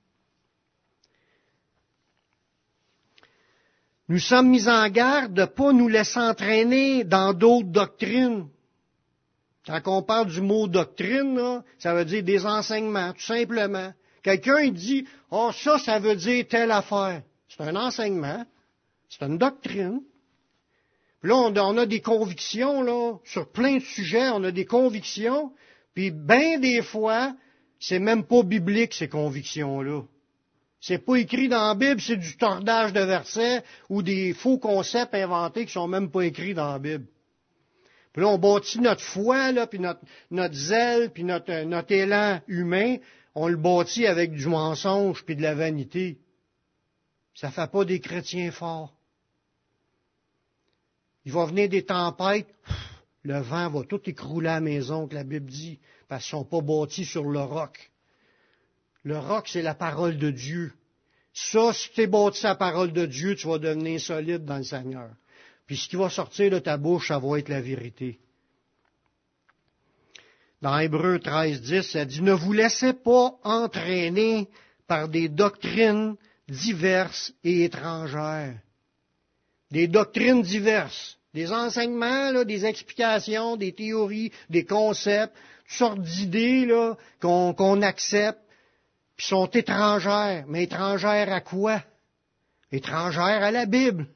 Nous sommes mis en garde de ne pas nous laisser entraîner dans d'autres doctrines. Quand on parle du mot doctrine, là, ça veut dire des enseignements, tout simplement. Quelqu'un il dit, « Oh, ça veut dire telle affaire. » C'est un enseignement, c'est une doctrine. Puis là, on a des convictions, là, sur plein de sujets, on a des convictions, puis bien des fois, c'est même pas biblique, ces convictions-là. C'est pas écrit dans la Bible, c'est du tordage de versets ou des faux concepts inventés qui sont même pas écrits dans la Bible. Puis là, on bâtit notre foi, là, puis notre zèle, puis notre élan humain, on le bâtit avec du mensonge puis de la vanité. Ça fait pas des chrétiens forts. Il va venir des tempêtes, le vent va tout écrouler à la maison, que la Bible dit, parce qu'ils ne sont pas bâtis sur le roc. Le roc, c'est la parole de Dieu. Ça, si tu es bâti sur la parole de Dieu, tu vas devenir solide dans le Seigneur. Puis ce qui va sortir de ta bouche, ça va être la vérité. Dans Hébreux 13:10, ça dit, « Ne vous laissez pas entraîner par des doctrines diverses et étrangères. » Des doctrines diverses, des enseignements, là, des explications, des théories, des concepts, toutes sortes d'idées là, qu'on accepte, puis sont étrangères. Mais étrangères à quoi? Étrangères à la Bible.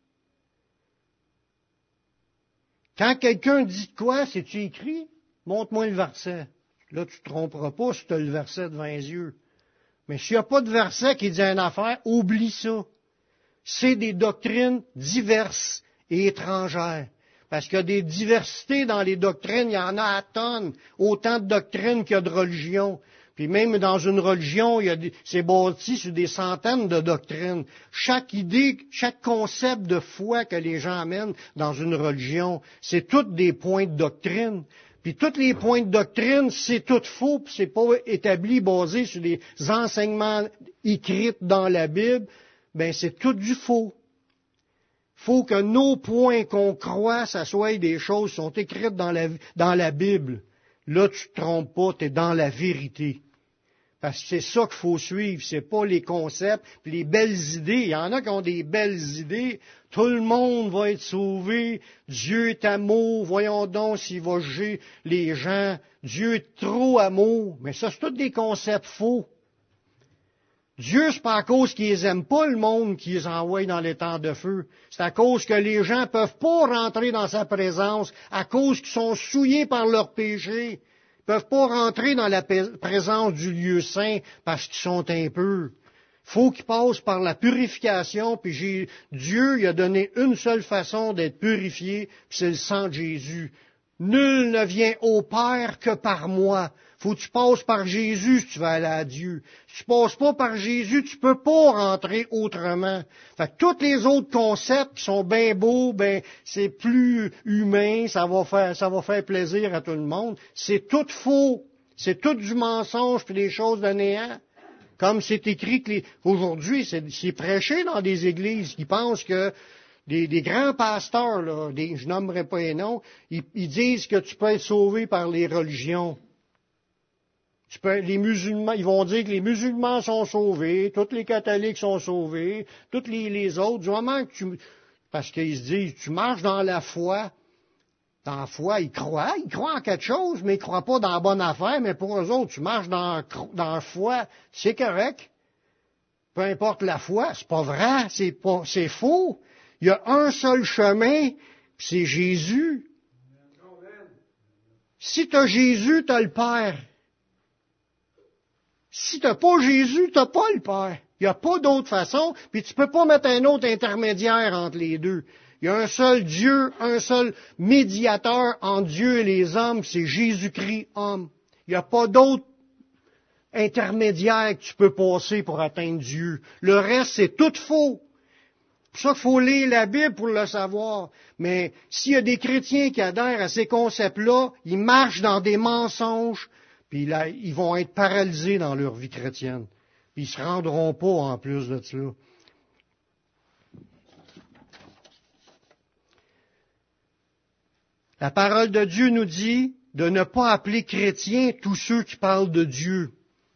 Quand quelqu'un dit de quoi, c'est-tu écrit? Montre-moi le verset. Là, tu ne te tromperas pas si tu as le verset devant les yeux. Mais s'il n'y a pas de verset qui dit une affaire, oublie ça. C'est des doctrines diverses et étrangères. Parce qu'il y a des diversités dans les doctrines, il y en a à tonnes, autant de doctrines qu'il y a de religions. Puis même dans une religion, c'est bâti sur des centaines de doctrines. Chaque idée, chaque concept de foi que les gens amènent dans une religion, c'est tous des points de doctrine. Puis tous les points de doctrine, c'est tout faux, puis c'est pas établi, basé sur des enseignements écrits dans la Bible. Ben c'est tout du faux. Faut que nos points qu'on croit, ça soit des choses qui sont écrites dans la Bible. Là, tu te trompes pas, tu es dans la vérité. Parce que c'est ça qu'il faut suivre, c'est pas les concepts, puis les belles idées. Il y en a qui ont des belles idées. Tout le monde va être sauvé. Dieu est amour. Voyons donc s'il va juger les gens. Dieu est trop amour. Mais ça, c'est tous des concepts faux. Dieu, c'est pas à cause qu'ils les aiment pas, le monde, qui les envoie dans les temps de feu. C'est à cause que les gens peuvent pas rentrer dans sa présence, à cause qu'ils sont souillés par leurs péchés. Ils peuvent pas rentrer dans la présence du lieu saint parce qu'ils sont impurs. Faut qu'ils passent par la purification, puis Dieu il a donné une seule façon d'être purifié, puis c'est le sang de Jésus. Nul ne vient au Père que par moi. Faut que tu passes par Jésus si tu veux aller à Dieu. Si tu passes pas par Jésus, tu peux pas rentrer autrement. Fait que tous les autres concepts qui sont bien beaux, ben c'est plus humain, ça va faire plaisir à tout le monde. C'est tout faux. C'est tout du mensonge puis des choses de néant. Comme c'est écrit que aujourd'hui, c'est prêché dans des églises qui pensent que des grands pasteurs, là, je nommerai pas les noms, ils disent que tu peux être sauvé par les religions. Les musulmans, ils vont dire que les musulmans sont sauvés, tous les catholiques sont sauvés, tous les autres, du moment que parce qu'ils se disent, tu marches dans la foi. Dans la foi, ils croient en quelque chose, mais ils croient pas dans la bonne affaire, mais pour eux autres, tu marches dans la foi, c'est correct. Peu importe la foi, c'est pas vrai, c'est faux. Il y a un seul chemin, puis c'est Jésus. Si tu as Jésus, tu as le Père. Si tu n'as pas Jésus, tu n'as pas le Père. Il n'y a pas d'autre façon, puis tu ne peux pas mettre un autre intermédiaire entre les deux. Il y a un seul Dieu, un seul médiateur entre Dieu et les hommes, c'est Jésus-Christ, homme. Il n'y a pas d'autre intermédiaire que tu peux passer pour atteindre Dieu. Le reste, c'est tout faux. C'est pour ça qu'il faut lire la Bible pour le savoir. Mais s'il y a des chrétiens qui adhèrent à ces concepts-là, ils marchent dans des mensonges, puis là, ils vont être paralysés dans leur vie chrétienne. Puis ils se rendront pas en plus de cela. La parole de Dieu nous dit de ne pas appeler chrétiens tous ceux qui parlent de Dieu.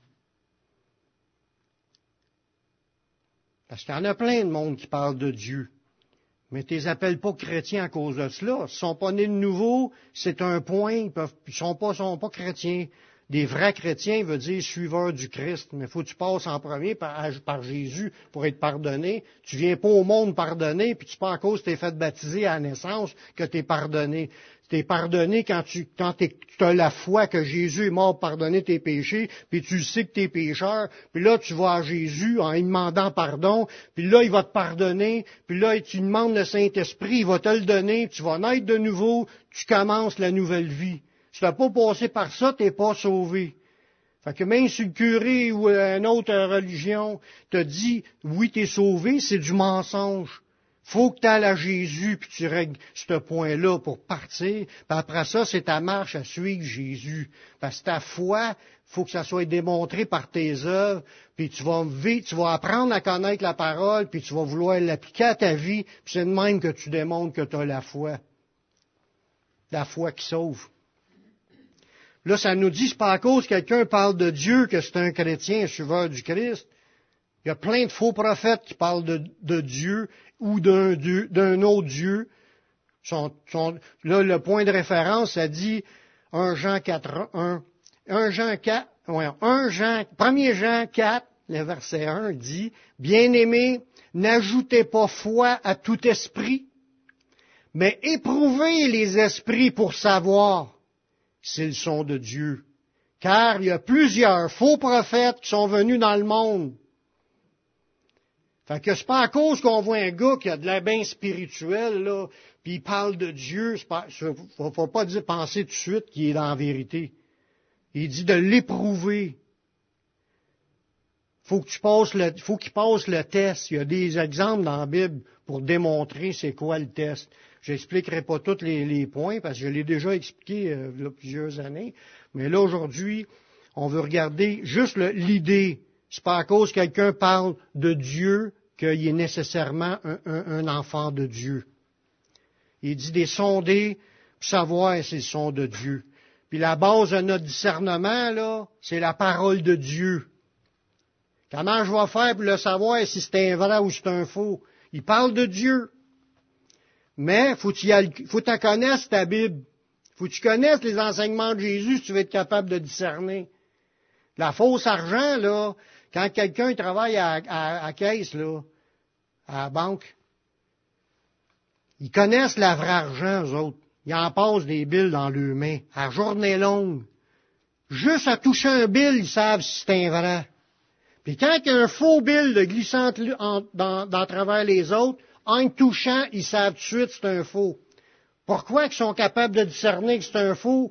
Parce qu'il y en a plein de monde qui parle de Dieu. Mais tu les appelles pas chrétiens à cause de cela. Ils ne sont pas nés de nouveau, c'est un point, ils sont pas chrétiens. Des vrais chrétiens veut dire suiveurs du Christ. Mais il faut que tu passes en premier par Jésus pour être pardonné. Tu viens pas au monde pardonner, puis tu pas à cause que tu es fait baptiser à la naissance que tu es pardonné. Tu es pardonné quand tu as la foi que Jésus est mort pour pardonner tes péchés, puis tu sais que tu es pécheur, puis là tu vas à Jésus en lui demandant pardon, puis là il va te pardonner, puis là tu demandes le Saint-Esprit, il va te le donner, tu vas naître de nouveau, tu commences la nouvelle vie. Si tu n'as pas passé par ça, tu n'es pas sauvé. Fait que même si le curé ou une autre religion te dit oui, tu es sauvé, c'est du mensonge. Faut que tu ailles à Jésus puis tu règles ce point-là pour partir. Puis après ça, c'est ta marche à suivre Jésus. Parce que ta foi, faut que ça soit démontré par tes œuvres. Puis tu vas apprendre à connaître la parole, puis tu vas vouloir l'appliquer à ta vie. Puis c'est de même que tu démontres que tu as la foi. La foi qui sauve. Là, ça nous dit, c'est pas à cause que quelqu'un parle de Dieu que c'est un chrétien, un suiveur du Christ. Il y a plein de faux prophètes qui parlent de Dieu ou d'un autre Dieu. Là, le point de référence, ça dit 1 Jean 4, 1 Jean 4, le verset 1 dit, Bien-aimés, n'ajoutez pas foi à tout esprit, mais éprouvez les esprits pour savoir s'ils sont de Dieu. Car il y a plusieurs faux prophètes qui sont venus dans le monde. Fait que c'est pas à cause qu'on voit un gars qui a de l'air bien spirituel, là, puis il parle de Dieu, faut pas penser tout de suite qu'il est dans la vérité. Il dit de l'éprouver. Faut qu'il passe le test. Il y a des exemples dans la Bible pour démontrer c'est quoi le test. J'expliquerai pas tous les points parce que je l'ai déjà expliqué il y a plusieurs années. Mais là, aujourd'hui, on veut regarder juste l'idée. C'est pas à cause que quelqu'un parle de Dieu qu'il est nécessairement un enfant de Dieu. Il dit des sonder pour savoir s'ils sont de Dieu. Puis la base de notre discernement, là, c'est la parole de Dieu. Comment je vais faire pour le savoir si c'est un vrai ou c'est un faux? Il parle de Dieu. Mais faut que tu connaisses ta Bible. Faut que tu connaisses les enseignements de Jésus si tu veux être capable de discerner. La fausse argent, là, quand quelqu'un travaille à caisse, là, à la banque, ils connaissent la vraie argent, eux autres. Ils en passent des billes dans leurs mains, à journée longue. Juste à toucher un bill, ils savent si c'est un vrai. Puis quand il y a un faux bill de glissant dans travers les autres, en le touchant, ils savent tout de suite que c'est un faux. Pourquoi ils sont capables de discerner que c'est un faux?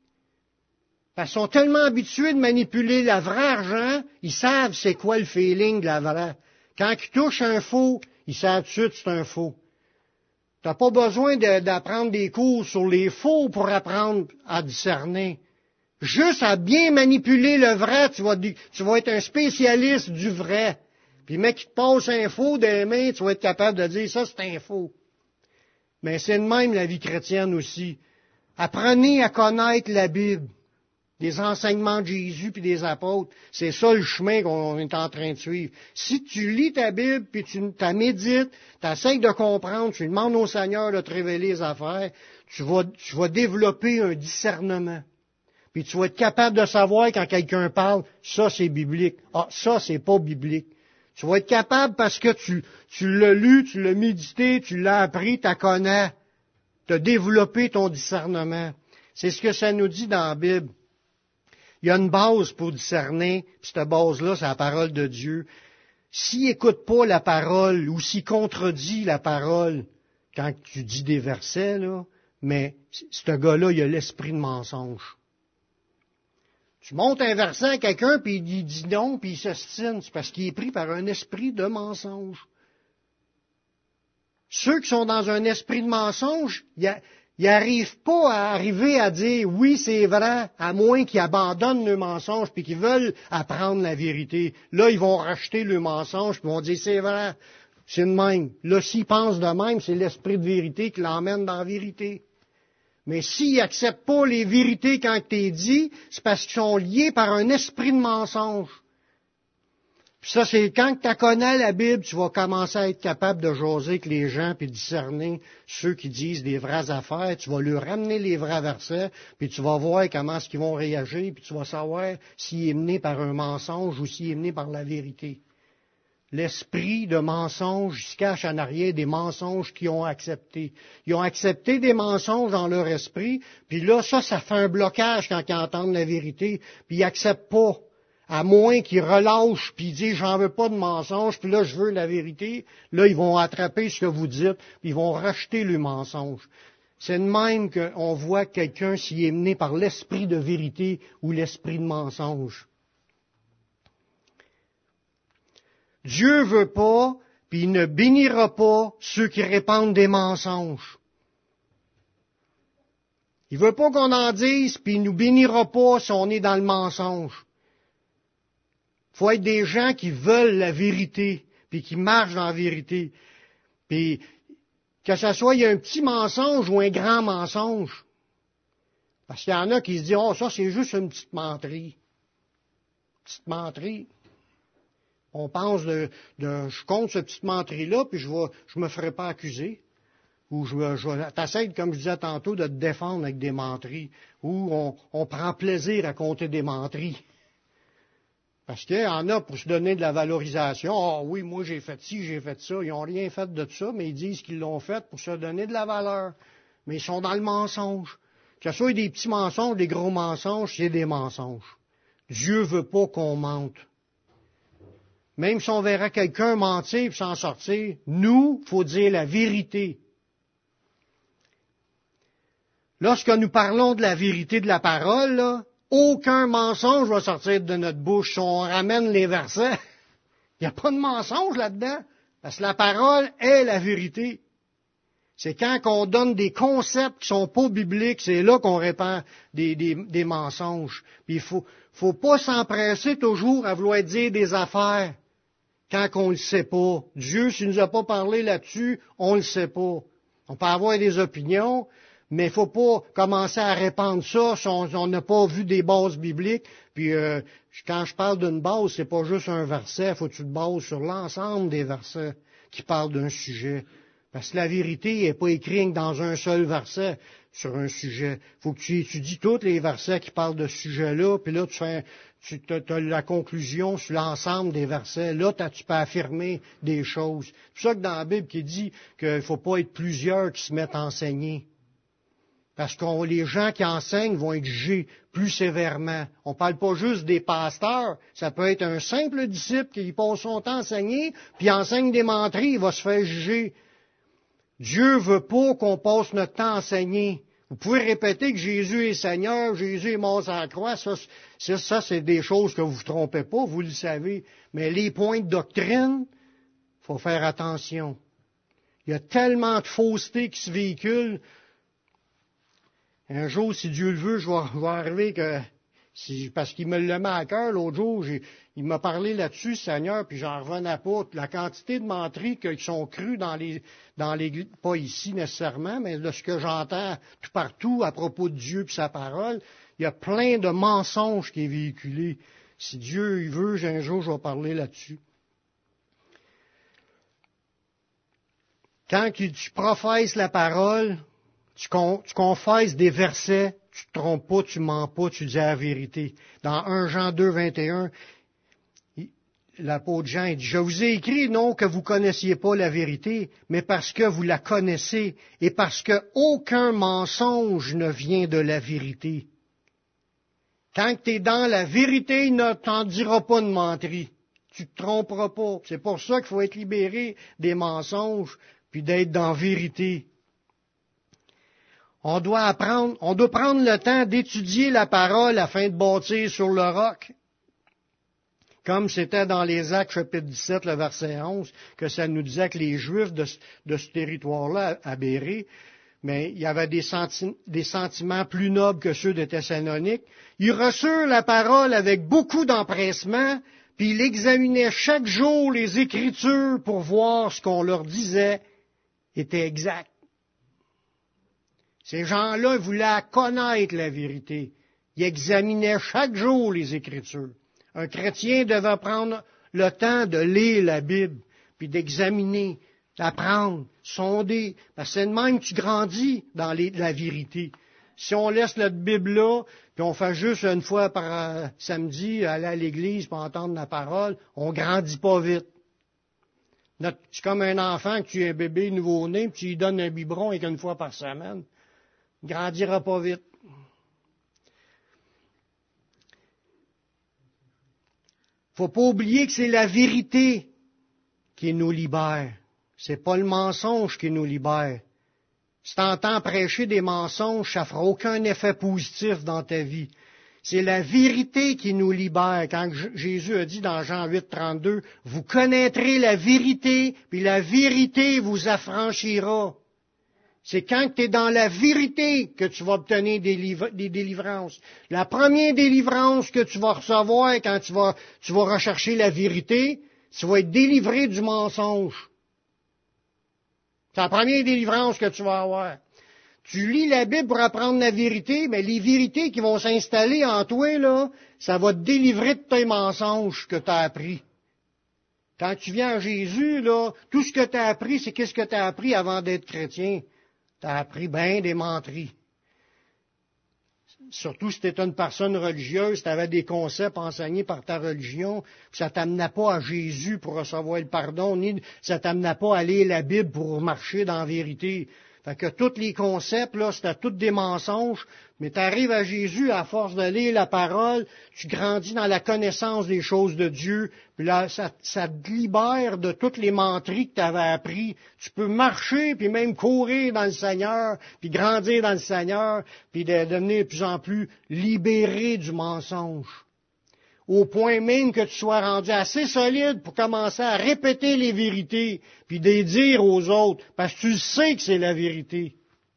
Parce qu'ils sont tellement habitués de manipuler la vraie argent, ils savent c'est quoi le feeling de la vraie. Quand ils touchent un faux, ils savent tout de suite que c'est un faux. Tu n'as pas besoin d'apprendre des cours sur les faux pour apprendre à discerner. Juste à bien manipuler le vrai, tu vas être un spécialiste du vrai. Puis mec qui te passe un faux des mains, tu vas être capable de dire ça c'est un faux. Mais c'est de même la vie chrétienne aussi. Apprenez à connaître la Bible, les enseignements de Jésus puis des apôtres. C'est ça le chemin qu'on est en train de suivre. Si tu lis ta Bible puis tu la médites, tu essaies de comprendre, tu demandes au Seigneur de te révéler les affaires, tu vas développer un discernement. Puis tu vas être capable de savoir quand quelqu'un parle, ça c'est biblique. Ah, ça c'est pas biblique. Tu vas être capable parce que tu l'as lu, tu l'as médité, tu l'as appris, tu la connais. Tu as développé ton discernement. C'est ce que ça nous dit dans la Bible. Il y a une base pour discerner, puis cette base-là, c'est la parole de Dieu. S'il n'écoute pas la parole ou s'il contredit la parole quand tu dis des versets, là, mais ce gars-là, il a l'esprit de mensonge. Tu montes un verset à quelqu'un, puis il dit non, puis il s'ostine. C'est parce qu'il est pris par un esprit de mensonge. Ceux qui sont dans un esprit de mensonge, ils n'arrivent pas à arriver à dire oui, c'est vrai, à moins qu'ils abandonnent le mensonge puis qu'ils veulent apprendre la vérité. Là, ils vont racheter le mensonge puis vont dire c'est vrai, c'est de même. Là, s'ils pensent de même, c'est l'esprit de vérité qui l'emmène dans la vérité. Mais s'ils n'acceptent pas les vérités quand t'es dit, c'est parce qu'ils sont liés par un esprit de mensonge. Puis ça, c'est quand tu connais la Bible, tu vas commencer à être capable de jaser avec les gens puis discerner ceux qui disent des vraies affaires. Tu vas leur ramener les vrais versets, puis tu vas voir comment est-ce qu'ils vont réagir, puis tu vas savoir s'il est mené par un mensonge ou s'il est mené par la vérité. L'esprit de mensonge se cache en arrière des mensonges qu'ils ont acceptés. Ils ont accepté des mensonges dans leur esprit, puis là, ça fait un blocage quand ils entendent la vérité, puis ils n'acceptent pas. À moins qu'ils relâchent, puis ils disent, j'en veux pas de mensonges, puis là, je veux la vérité. Là, ils vont attraper ce que vous dites, puis ils vont racheter le mensonge. C'est de même qu'on voit quelqu'un s'y est mené par l'esprit de vérité ou l'esprit de mensonge. Dieu veut pas, puis il ne bénira pas ceux qui répandent des mensonges. Il veut pas qu'on en dise, puis il nous bénira pas si on est dans le mensonge. Il faut être des gens qui veulent la vérité, puis qui marchent dans la vérité. Puis, que ce soit il y a un petit mensonge ou un grand mensonge. Parce qu'il y en a qui se disent, oh, ça, c'est juste une petite menterie. Petite menterie. On pense je compte cette petite menterie-là, puis je me ferai pas accuser. Ou t'essaies, comme je disais tantôt, de te défendre avec des menteries. Ou on prend plaisir à compter des menteries. Parce qu'il y en a pour se donner de la valorisation. Ah oui, moi j'ai fait ci, j'ai fait ça. Ils n'ont rien fait de ça, mais ils disent qu'ils l'ont fait pour se donner de la valeur. Mais ils sont dans le mensonge. Que ce soit des petits mensonges, des gros mensonges, c'est des mensonges. Dieu veut pas qu'on mente. Même si on verrait quelqu'un mentir et s'en sortir, nous, il faut dire la vérité. Lorsque nous parlons de la vérité de la parole, là, aucun mensonge va sortir de notre bouche si on ramène les versets. Il n'y a pas de mensonge là-dedans, parce que la parole est la vérité. C'est quand on donne des concepts qui sont pas bibliques, c'est là qu'on répand des mensonges. Puis il faut pas s'empresser toujours à vouloir dire des affaires quand on ne le sait pas. Dieu, s'il nous a pas parlé là-dessus, on ne le sait pas. On peut avoir des opinions, mais il ne faut pas commencer à répandre ça si on n'a pas vu des bases bibliques. Puis quand je parle d'une base, c'est pas juste un verset, il faut que tu te bases sur l'ensemble des versets qui parlent d'un sujet. Parce que la vérité n'est pas écrite dans un seul verset sur un sujet. Il faut que tu étudies tous les versets qui parlent de ce sujet-là, puis là, tu as la conclusion sur l'ensemble des versets. Là, tu peux affirmer des choses. C'est pour ça que dans la Bible, qui dit qu'il ne faut pas être plusieurs qui se mettent à enseigner. Parce que les gens qui enseignent vont être jugés plus sévèrement. On ne parle pas juste des pasteurs. Ça peut être un simple disciple qui passe son temps à enseigner, puis enseigne des menteries, il va se faire juger. Dieu veut pas qu'on passe notre temps à enseigner. Vous pouvez répéter que Jésus est Seigneur, Jésus est mort sur la croix. Ça, c'est des choses que vous ne vous trompez pas, vous le savez. Mais les points de doctrine, il faut faire attention. Il y a tellement de fausseté qui se véhiculent. Un jour, si Dieu le veut, je vais arriver que... parce qu'il me le met à cœur l'autre jour, il m'a parlé là-dessus, Seigneur, puis j'en revenais pas. La quantité de menteries qui sont crues dans l'Église, pas ici nécessairement, mais de ce que j'entends tout partout à propos de Dieu et sa parole, il y a plein de mensonges qui est véhiculé. Si Dieu il veut, un jour, je vais parler là-dessus. Quand tu professes la parole, tu confesses des versets, tu te trompes pas, tu mens pas, tu dis la vérité. Dans 1 Jean 2, 21, l'apôtre Jean dit, « Je vous ai écrit non que vous connaissiez pas la vérité, mais parce que vous la connaissez, et parce que aucun mensonge ne vient de la vérité. » Quand tu es dans la vérité, il ne t'en dira pas de menterie. Tu te tromperas pas. C'est pour ça qu'il faut être libéré des mensonges, puis d'être dans la vérité. On doit prendre le temps d'étudier la parole afin de bâtir sur le roc. comme c'était dans les Actes chapitre 17, le verset 11, que ça nous disait que les Juifs de ce territoire-là, à Bérée, mais il y avait des sentiments plus nobles que ceux de Thessalonique. Ils reçurent la parole avec beaucoup d'empressement, puis ils examinaient chaque jour les Écritures pour voir ce qu'on leur disait était exact. Ces gens-là voulaient connaître la vérité. Ils examinaient chaque jour les Écritures. Un chrétien devait prendre le temps de lire la Bible, puis d'examiner, d'apprendre, sonder. Parce que c'est de même que tu grandis dans la vérité. Si on laisse notre Bible là, puis on fait juste une fois par samedi aller à l'église pour entendre la parole, on grandit pas vite. C'est comme un enfant que tu es un bébé nouveau-né, puis tu lui donnes un biberon avec une fois par semaine. Il grandira pas vite. Faut pas oublier que c'est la vérité qui nous libère. C'est pas le mensonge qui nous libère. Si t'entends prêcher des mensonges, ça fera aucun effet positif dans ta vie. C'est la vérité qui nous libère. Quand Jésus a dit dans Jean 8, 32, « Vous connaîtrez la vérité, puis la vérité vous affranchira. » C'est quand tu es dans la vérité que tu vas obtenir des délivrances. La première délivrance que tu vas recevoir quand tu vas rechercher la vérité, tu vas être délivré du mensonge. C'est la première délivrance que tu vas avoir. Tu lis la Bible pour apprendre la vérité, mais les vérités qui vont s'installer en toi, là, ça va te délivrer de tes mensonges que tu as appris. Quand tu viens à Jésus, là, tout ce que tu as appris, c'est qu'est-ce que tu as appris avant d'être chrétien. Tu as appris bien des menteries. Surtout si tu étais une personne religieuse, tu avais des concepts enseignés par ta religion, puis ça ne t'amenait pas à Jésus pour recevoir le pardon, ni ça ne t'amenait pas à lire la Bible pour marcher dans la vérité. Fait que tous les concepts, là, c'était tous des mensonges, mais tu arrives à Jésus, à force de lire la parole, tu grandis dans la connaissance des choses de Dieu, puis là, ça te libère de toutes les menteries que tu avais appris. Tu peux marcher, puis même courir dans le Seigneur, puis grandir dans le Seigneur, puis devenir de plus en plus libéré du mensonge. Au point même que tu sois rendu assez solide pour commencer à répéter les vérités, puis de les dire aux autres, parce que tu sais que c'est la vérité.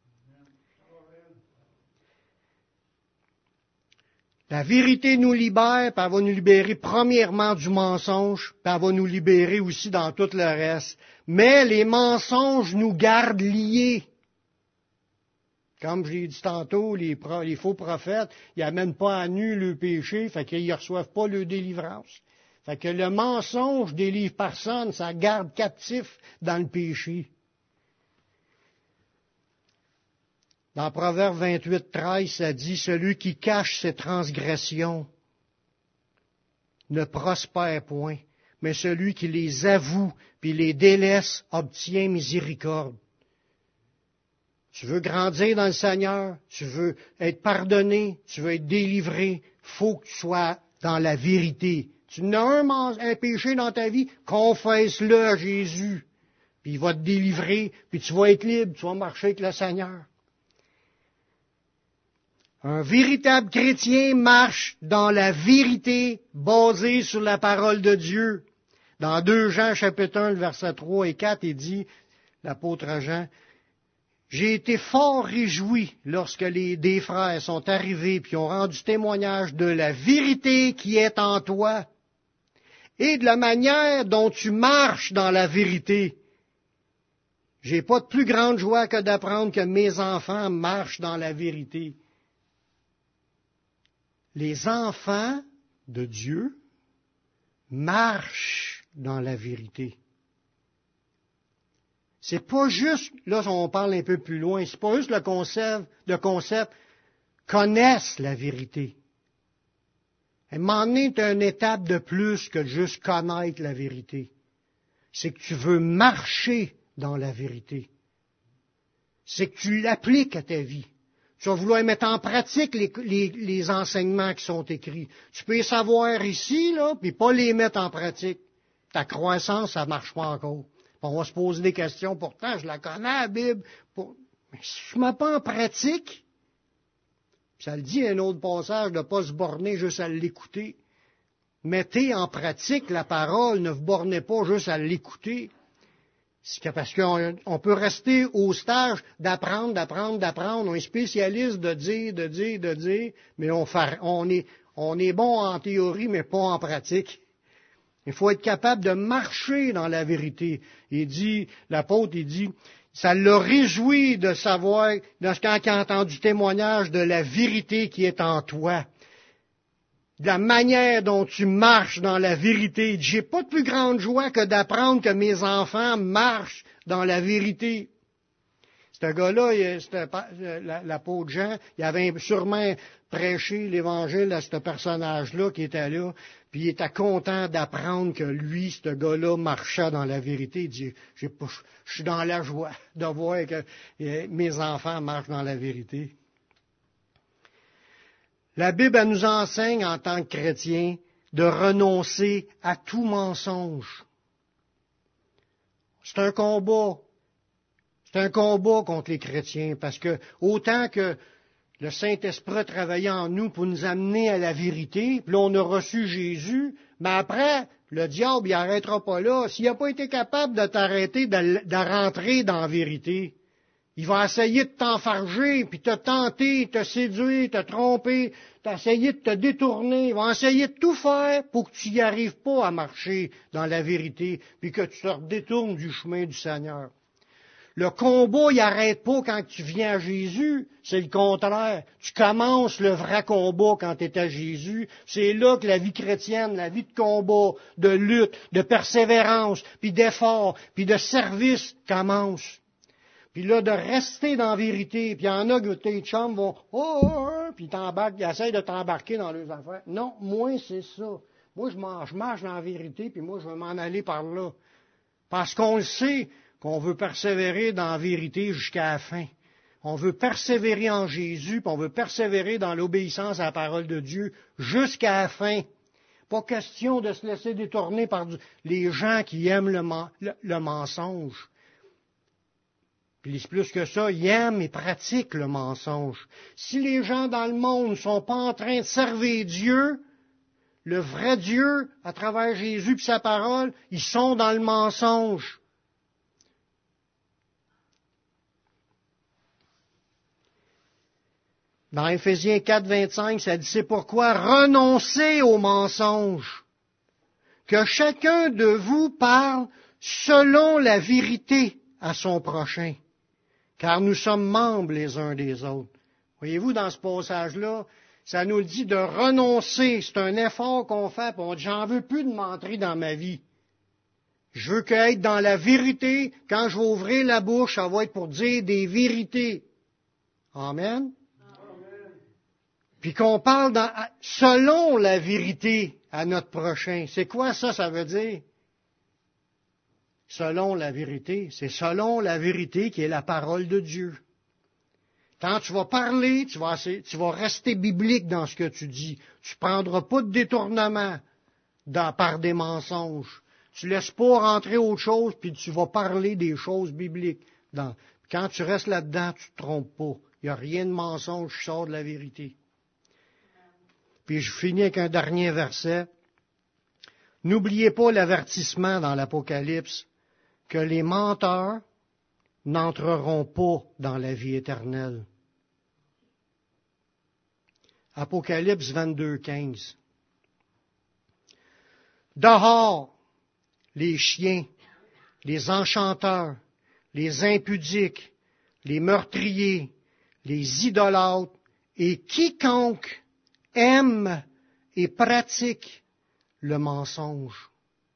La vérité nous libère, puis elle va nous libérer premièrement du mensonge, puis elle va nous libérer aussi dans tout le reste. Mais les mensonges nous gardent liés. Comme je l'ai dit tantôt, les faux prophètes, ils n'amènent pas à nu le péché, fait qu'ils ne reçoivent pas leur délivrance. Fait que le mensonge délivre personne, ça garde captif dans le péché. Dans Proverbe 28, 13, ça dit, « Celui qui cache ses transgressions ne prospère point, mais celui qui les avoue puis les délaisse obtient miséricorde. » Tu veux grandir dans le Seigneur, tu veux être pardonné, tu veux être délivré, faut que tu sois dans la vérité. Tu n'as un péché dans ta vie, confesse-le à Jésus, puis il va te délivrer, puis tu vas être libre, tu vas marcher avec le Seigneur. Un véritable chrétien marche dans la vérité basée sur la parole de Dieu. Dans 2 Jean chapitre 1, le verset 3 et 4, il dit, l'apôtre Jean, « J'ai été fort réjoui lorsque des frères sont arrivés puis ont rendu témoignage de la vérité qui est en toi et de la manière dont tu marches dans la vérité. J'ai pas de plus grande joie que d'apprendre que mes enfants marchent dans la vérité. » Les enfants de Dieu marchent dans la vérité. C'est pas juste, là on parle un peu plus loin, c'est pas juste le concept connaissent la vérité. À un moment donné, tu as une étape de plus que juste connaître la vérité. C'est que tu veux marcher dans la vérité. C'est que tu l'appliques à ta vie. Tu vas vouloir mettre en pratique les enseignements qui sont écrits. Tu peux les savoir ici, là, puis pas les mettre en pratique. Ta croissance, ça ne marche pas encore. On va se poser des questions. Pourtant, je la connais, la Bible. Mais si je ne mets pas en pratique, ça le dit un autre passage, de ne pas se borner juste à l'écouter, mettez en pratique la parole, ne vous bornez pas juste à l'écouter. Parce qu'on peut rester au stage d'apprendre. On est spécialiste de dire, mais on est bon en théorie, mais pas en pratique. Il faut être capable de marcher dans la vérité. L'apôtre, il dit, ça l'a réjoui de savoir, quand il a entendu témoignage de la vérité qui est en toi. De la manière dont tu marches dans la vérité. Il dit, j'ai pas de plus grande joie que d'apprendre que mes enfants marchent dans la vérité. Ce gars-là, l'apôtre Jean, il avait sûrement prêché l'Évangile à ce personnage-là qui était là, puis il était content d'apprendre que lui, ce gars-là, marchait dans la vérité. Il dit, je suis dans la joie de voir que mes enfants marchent dans la vérité. La Bible, elle nous enseigne en tant que chrétiens de renoncer à tout mensonge. C'est un combat. C'est un combat contre les chrétiens parce que autant que le Saint-Esprit travaillait en nous pour nous amener à la vérité, puis là on a reçu Jésus, mais après, le diable, il n'arrêtera pas là. S'il n'a pas été capable de t'arrêter, de rentrer dans la vérité, il va essayer de t'enfarger, puis te tenter, te séduire, te tromper, essayer de te détourner. Il va essayer de tout faire pour que tu n'y arrives pas à marcher dans la vérité, puis que tu te détournes du chemin du Seigneur. Le combat, il n'arrête pas quand tu viens à Jésus, c'est le contraire. Tu commences le vrai combat quand tu es à Jésus. C'est là que la vie chrétienne, la vie de combat, de lutte, de persévérance, puis d'effort, puis de service commence. Puis là, de rester dans la vérité. Puis il y en a que tes chums vont, puis ils essayent de t'embarquer dans leurs affaires. Non, moi, c'est ça. Moi, je marche dans la vérité, puis moi, je vais m'en aller par là. Parce qu'on le sait qu'on veut persévérer dans la vérité jusqu'à la fin. On veut persévérer en Jésus, puis on veut persévérer dans l'obéissance à la parole de Dieu jusqu'à la fin. Pas question de se laisser détourner par les gens qui aiment le mensonge. Puis plus que ça, ils aiment et pratiquent le mensonge. Si les gens dans le monde ne sont pas en train de servir Dieu, le vrai Dieu, à travers Jésus et sa parole, ils sont dans le mensonge. Dans Éphésiens 4, 25, ça dit, c'est pourquoi renoncez au mensonge. Que chacun de vous parle selon la vérité à son prochain. Car nous sommes membres les uns des autres. Voyez-vous, dans ce passage-là, ça nous dit de renoncer. C'est un effort qu'on fait, puis on dit, j'en veux plus de mentir dans ma vie. Je veux qu'être dans la vérité. Quand je vais ouvrir la bouche, ça va être pour dire des vérités. Amen. Amen. Puis qu'on parle selon la vérité à notre prochain. C'est quoi ça, ça veut dire? Selon la vérité. C'est selon la vérité qui est la parole de Dieu. Quand tu vas parler, tu vas rester biblique dans ce que tu dis. Tu ne prendras pas de détournement par des mensonges. Tu ne laisses pas rentrer autre chose, puis tu vas parler des choses bibliques. Quand tu restes là-dedans, tu ne te trompes pas. Il n'y a rien de mensonge qui sort de la vérité. Puis je finis avec un dernier verset. N'oubliez pas l'avertissement dans l'Apocalypse que les menteurs n'entreront pas dans la vie éternelle. Apocalypse 22, 15. Dehors, les chiens, les enchanteurs, les impudiques, les meurtriers, les idolâtres et quiconque aime et pratique le mensonge.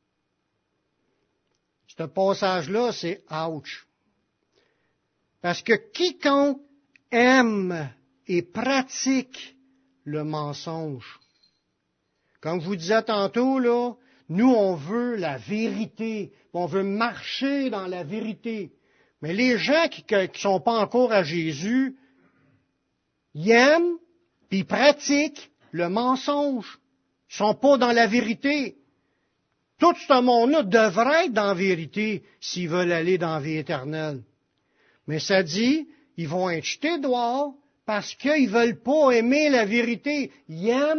Ce passage-là, c'est ouch. Parce que quiconque aime et pratique le mensonge. Comme je vous disais tantôt, là, nous, on veut la vérité. On veut marcher dans la vérité. Mais les gens qui ne sont pas encore à Jésus, ils aiment et pratiquent le mensonge. Ils ne sont pas dans la vérité. Tout ce monde-là devrait être dans la vérité s'ils veulent aller dans la vie éternelle. Mais ça dit, ils vont être jetés dehors parce qu'ils ne veulent pas aimer la vérité. Ils aiment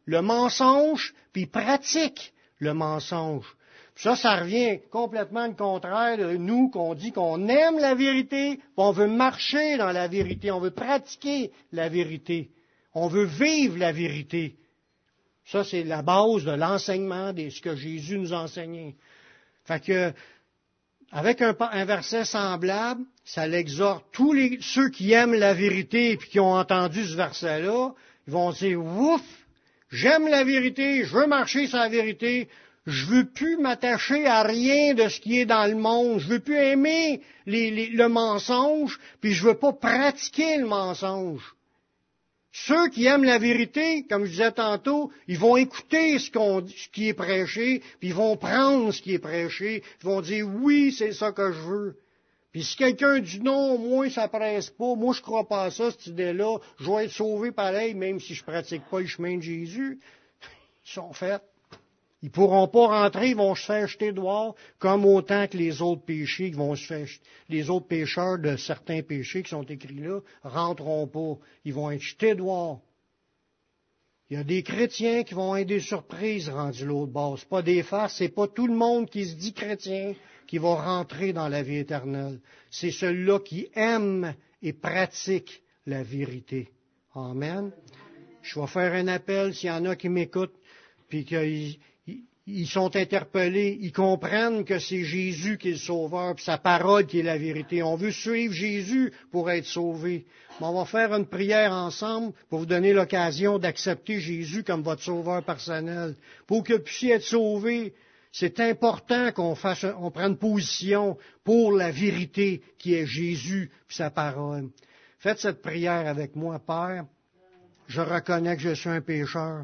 le mensonge, puis ils pratiquent le mensonge. Ça revient complètement le contraire de nous, qu'on dit qu'on aime la vérité, puis on veut marcher dans la vérité, on veut pratiquer la vérité, on veut vivre la vérité. Ça, c'est la base de l'enseignement de ce que Jésus nous enseignait. Fait que, avec un verset semblable, ça l'exhorte tous ceux qui aiment la vérité et qui ont entendu ce verset-là, ils vont dire, ouf, j'aime la vérité, je veux marcher sur la vérité, je veux plus m'attacher à rien de ce qui est dans le monde. Je veux plus aimer le mensonge, puis je veux pas pratiquer le mensonge. Ceux qui aiment la vérité, comme je disais tantôt, ils vont écouter ce qui est prêché, puis ils vont prendre ce qui est prêché. Ils vont dire oui, c'est ça que je veux. Puis si quelqu'un dit non, moi ça presse pas, moi je crois pas à ça, cette idée-là, je vais être sauvé pareil, même si je pratique pas le chemin de Jésus, ils sont faits. Ils pourront pas rentrer, ils vont se faire jeter dehors, comme autant que les autres péchés qui vont se faire les autres pécheurs de certains péchés qui sont écrits là, rentreront pas. Ils vont être jetés dehors. Il y a des chrétiens qui vont être des surprises rendus l'autre bord. C'est pas des farces, c'est pas tout le monde qui se dit chrétien qui va rentrer dans la vie éternelle. C'est ceux-là qui aiment et pratiquent la vérité. Amen. Je vais faire un appel s'il y en a qui m'écoutent, puis qu'ils sont interpellés, ils comprennent que c'est Jésus qui est le sauveur, puis sa parole qui est la vérité. On veut suivre Jésus pour être sauvé. Mais on va faire une prière ensemble pour vous donner l'occasion d'accepter Jésus comme votre sauveur personnel. Pour que vous puissiez être sauvés, c'est important qu'on prenne position pour la vérité qui est Jésus et sa parole. Faites cette prière avec moi, Père. Je reconnais que je suis un pécheur,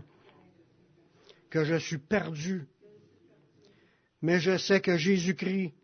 que je suis perdu. Mais je sais que Jésus-Christ,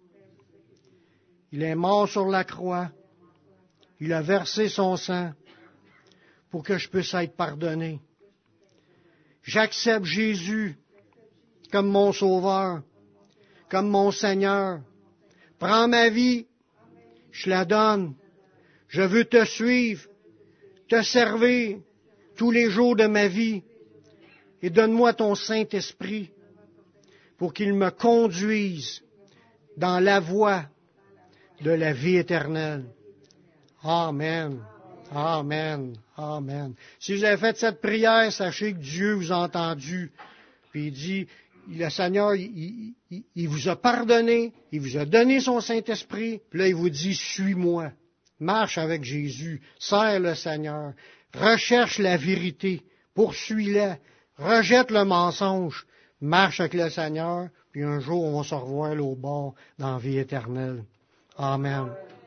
il est mort sur la croix, il a versé son sang pour que je puisse être pardonné. J'accepte Jésus comme mon sauveur, comme mon Seigneur. Prends ma vie, je la donne. Je veux te suivre, te servir tous les jours de ma vie. Et donne-moi ton Saint-Esprit pour qu'il me conduise dans la voie de la vie éternelle. Amen. Amen. Amen. Si vous avez fait cette prière, sachez que Dieu vous a entendu. Puis il dit, le Seigneur, il vous a pardonné, il vous a donné son Saint-Esprit, puis là il vous dit, suis-moi. Marche avec Jésus, sers le Seigneur, recherche la vérité, poursuis-la, rejette le mensonge, marche avec le Seigneur, puis un jour on va se revoir là au bord dans la vie éternelle. Amen.